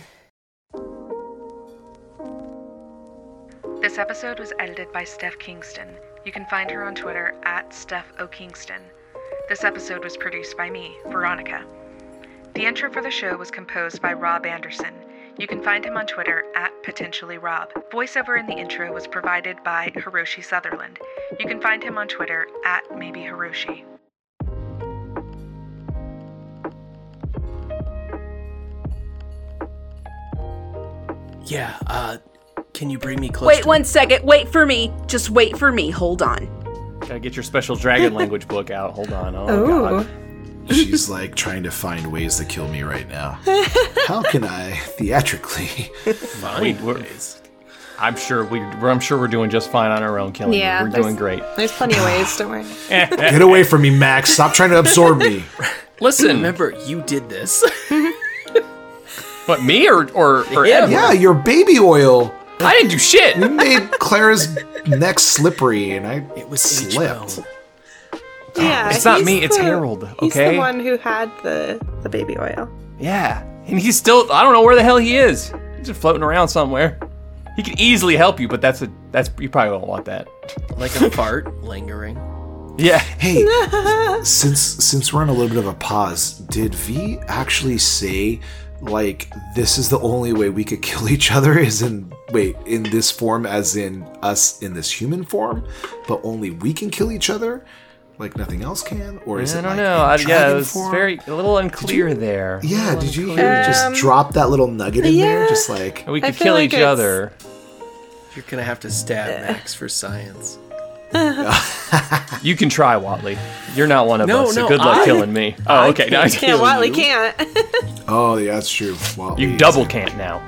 This episode was edited by Steph Kingston. You can find her on Twitter at Steph O'Kingston. This episode was produced by me, Veronica. The intro for the show was composed by Rob Anderson. You can find him on Twitter at PotentiallyRob. Voiceover in the intro was provided by Hiroshi Sutherland. You can find him on Twitter at MaybeHiroshi. Yeah, can you bring me close Wait to 1 second. Wait for me. Just wait for me. Hold on. Gotta get your special dragon language book out. Hold on. Oh, God. She's like trying to find ways to kill me right now. How can I theatrically? find we're- ways? I'm sure we're doing just fine on our own, killing you. Yeah, We're there's- doing great. There's plenty of ways, don't worry. Get away from me, Max. Stop trying to absorb me. Listen, Remember, you did this. what, me or Yeah. Edward? Yeah, your baby oil. I didn't do shit. You made Clara's neck slippery, and I It was slipped. H-bone. Yeah, It's not he's me, it's Harold, He's okay? the one who had the baby oil. Yeah, and he's still, I don't know where the hell he is. He's just floating around somewhere. He could easily help you, but that's you probably won't want that. Like a fart lingering. Yeah. Hey, since we're on a little bit of a pause, did V actually say like this is the only way we could kill each other? Is in this form, as in us in this human form, but only we can kill each other, like nothing else can, or is I it? don't like know. in Yeah, dragon it was form? a little unclear there. Yeah, did you hear just drop that little nugget in there? yeah. Just like And we I could feel kill like each it's- other. You're gonna have to stab Max for science. You can try, Watley. You're not one of No, us, so no, good luck I- killing me. Oh, I okay. No, can't Yeah, kill Watley you. can't. oh yeah, that's true. Well, you double can't now.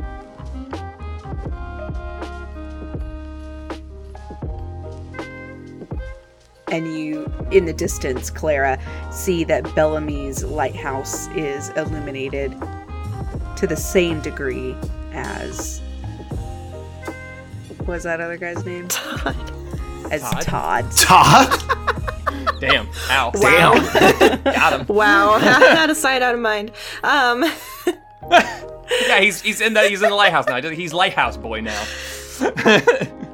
And you, in the distance, Clara, see that Bellamy's lighthouse is illuminated to the same degree as... What was that other guy's name? Todd. As Todd? Todd. Todd. Damn. Ow. Wow. Damn. Got him. Wow. Out of sight, out of mind. Yeah, he's in the lighthouse now. He's lighthouse boy now.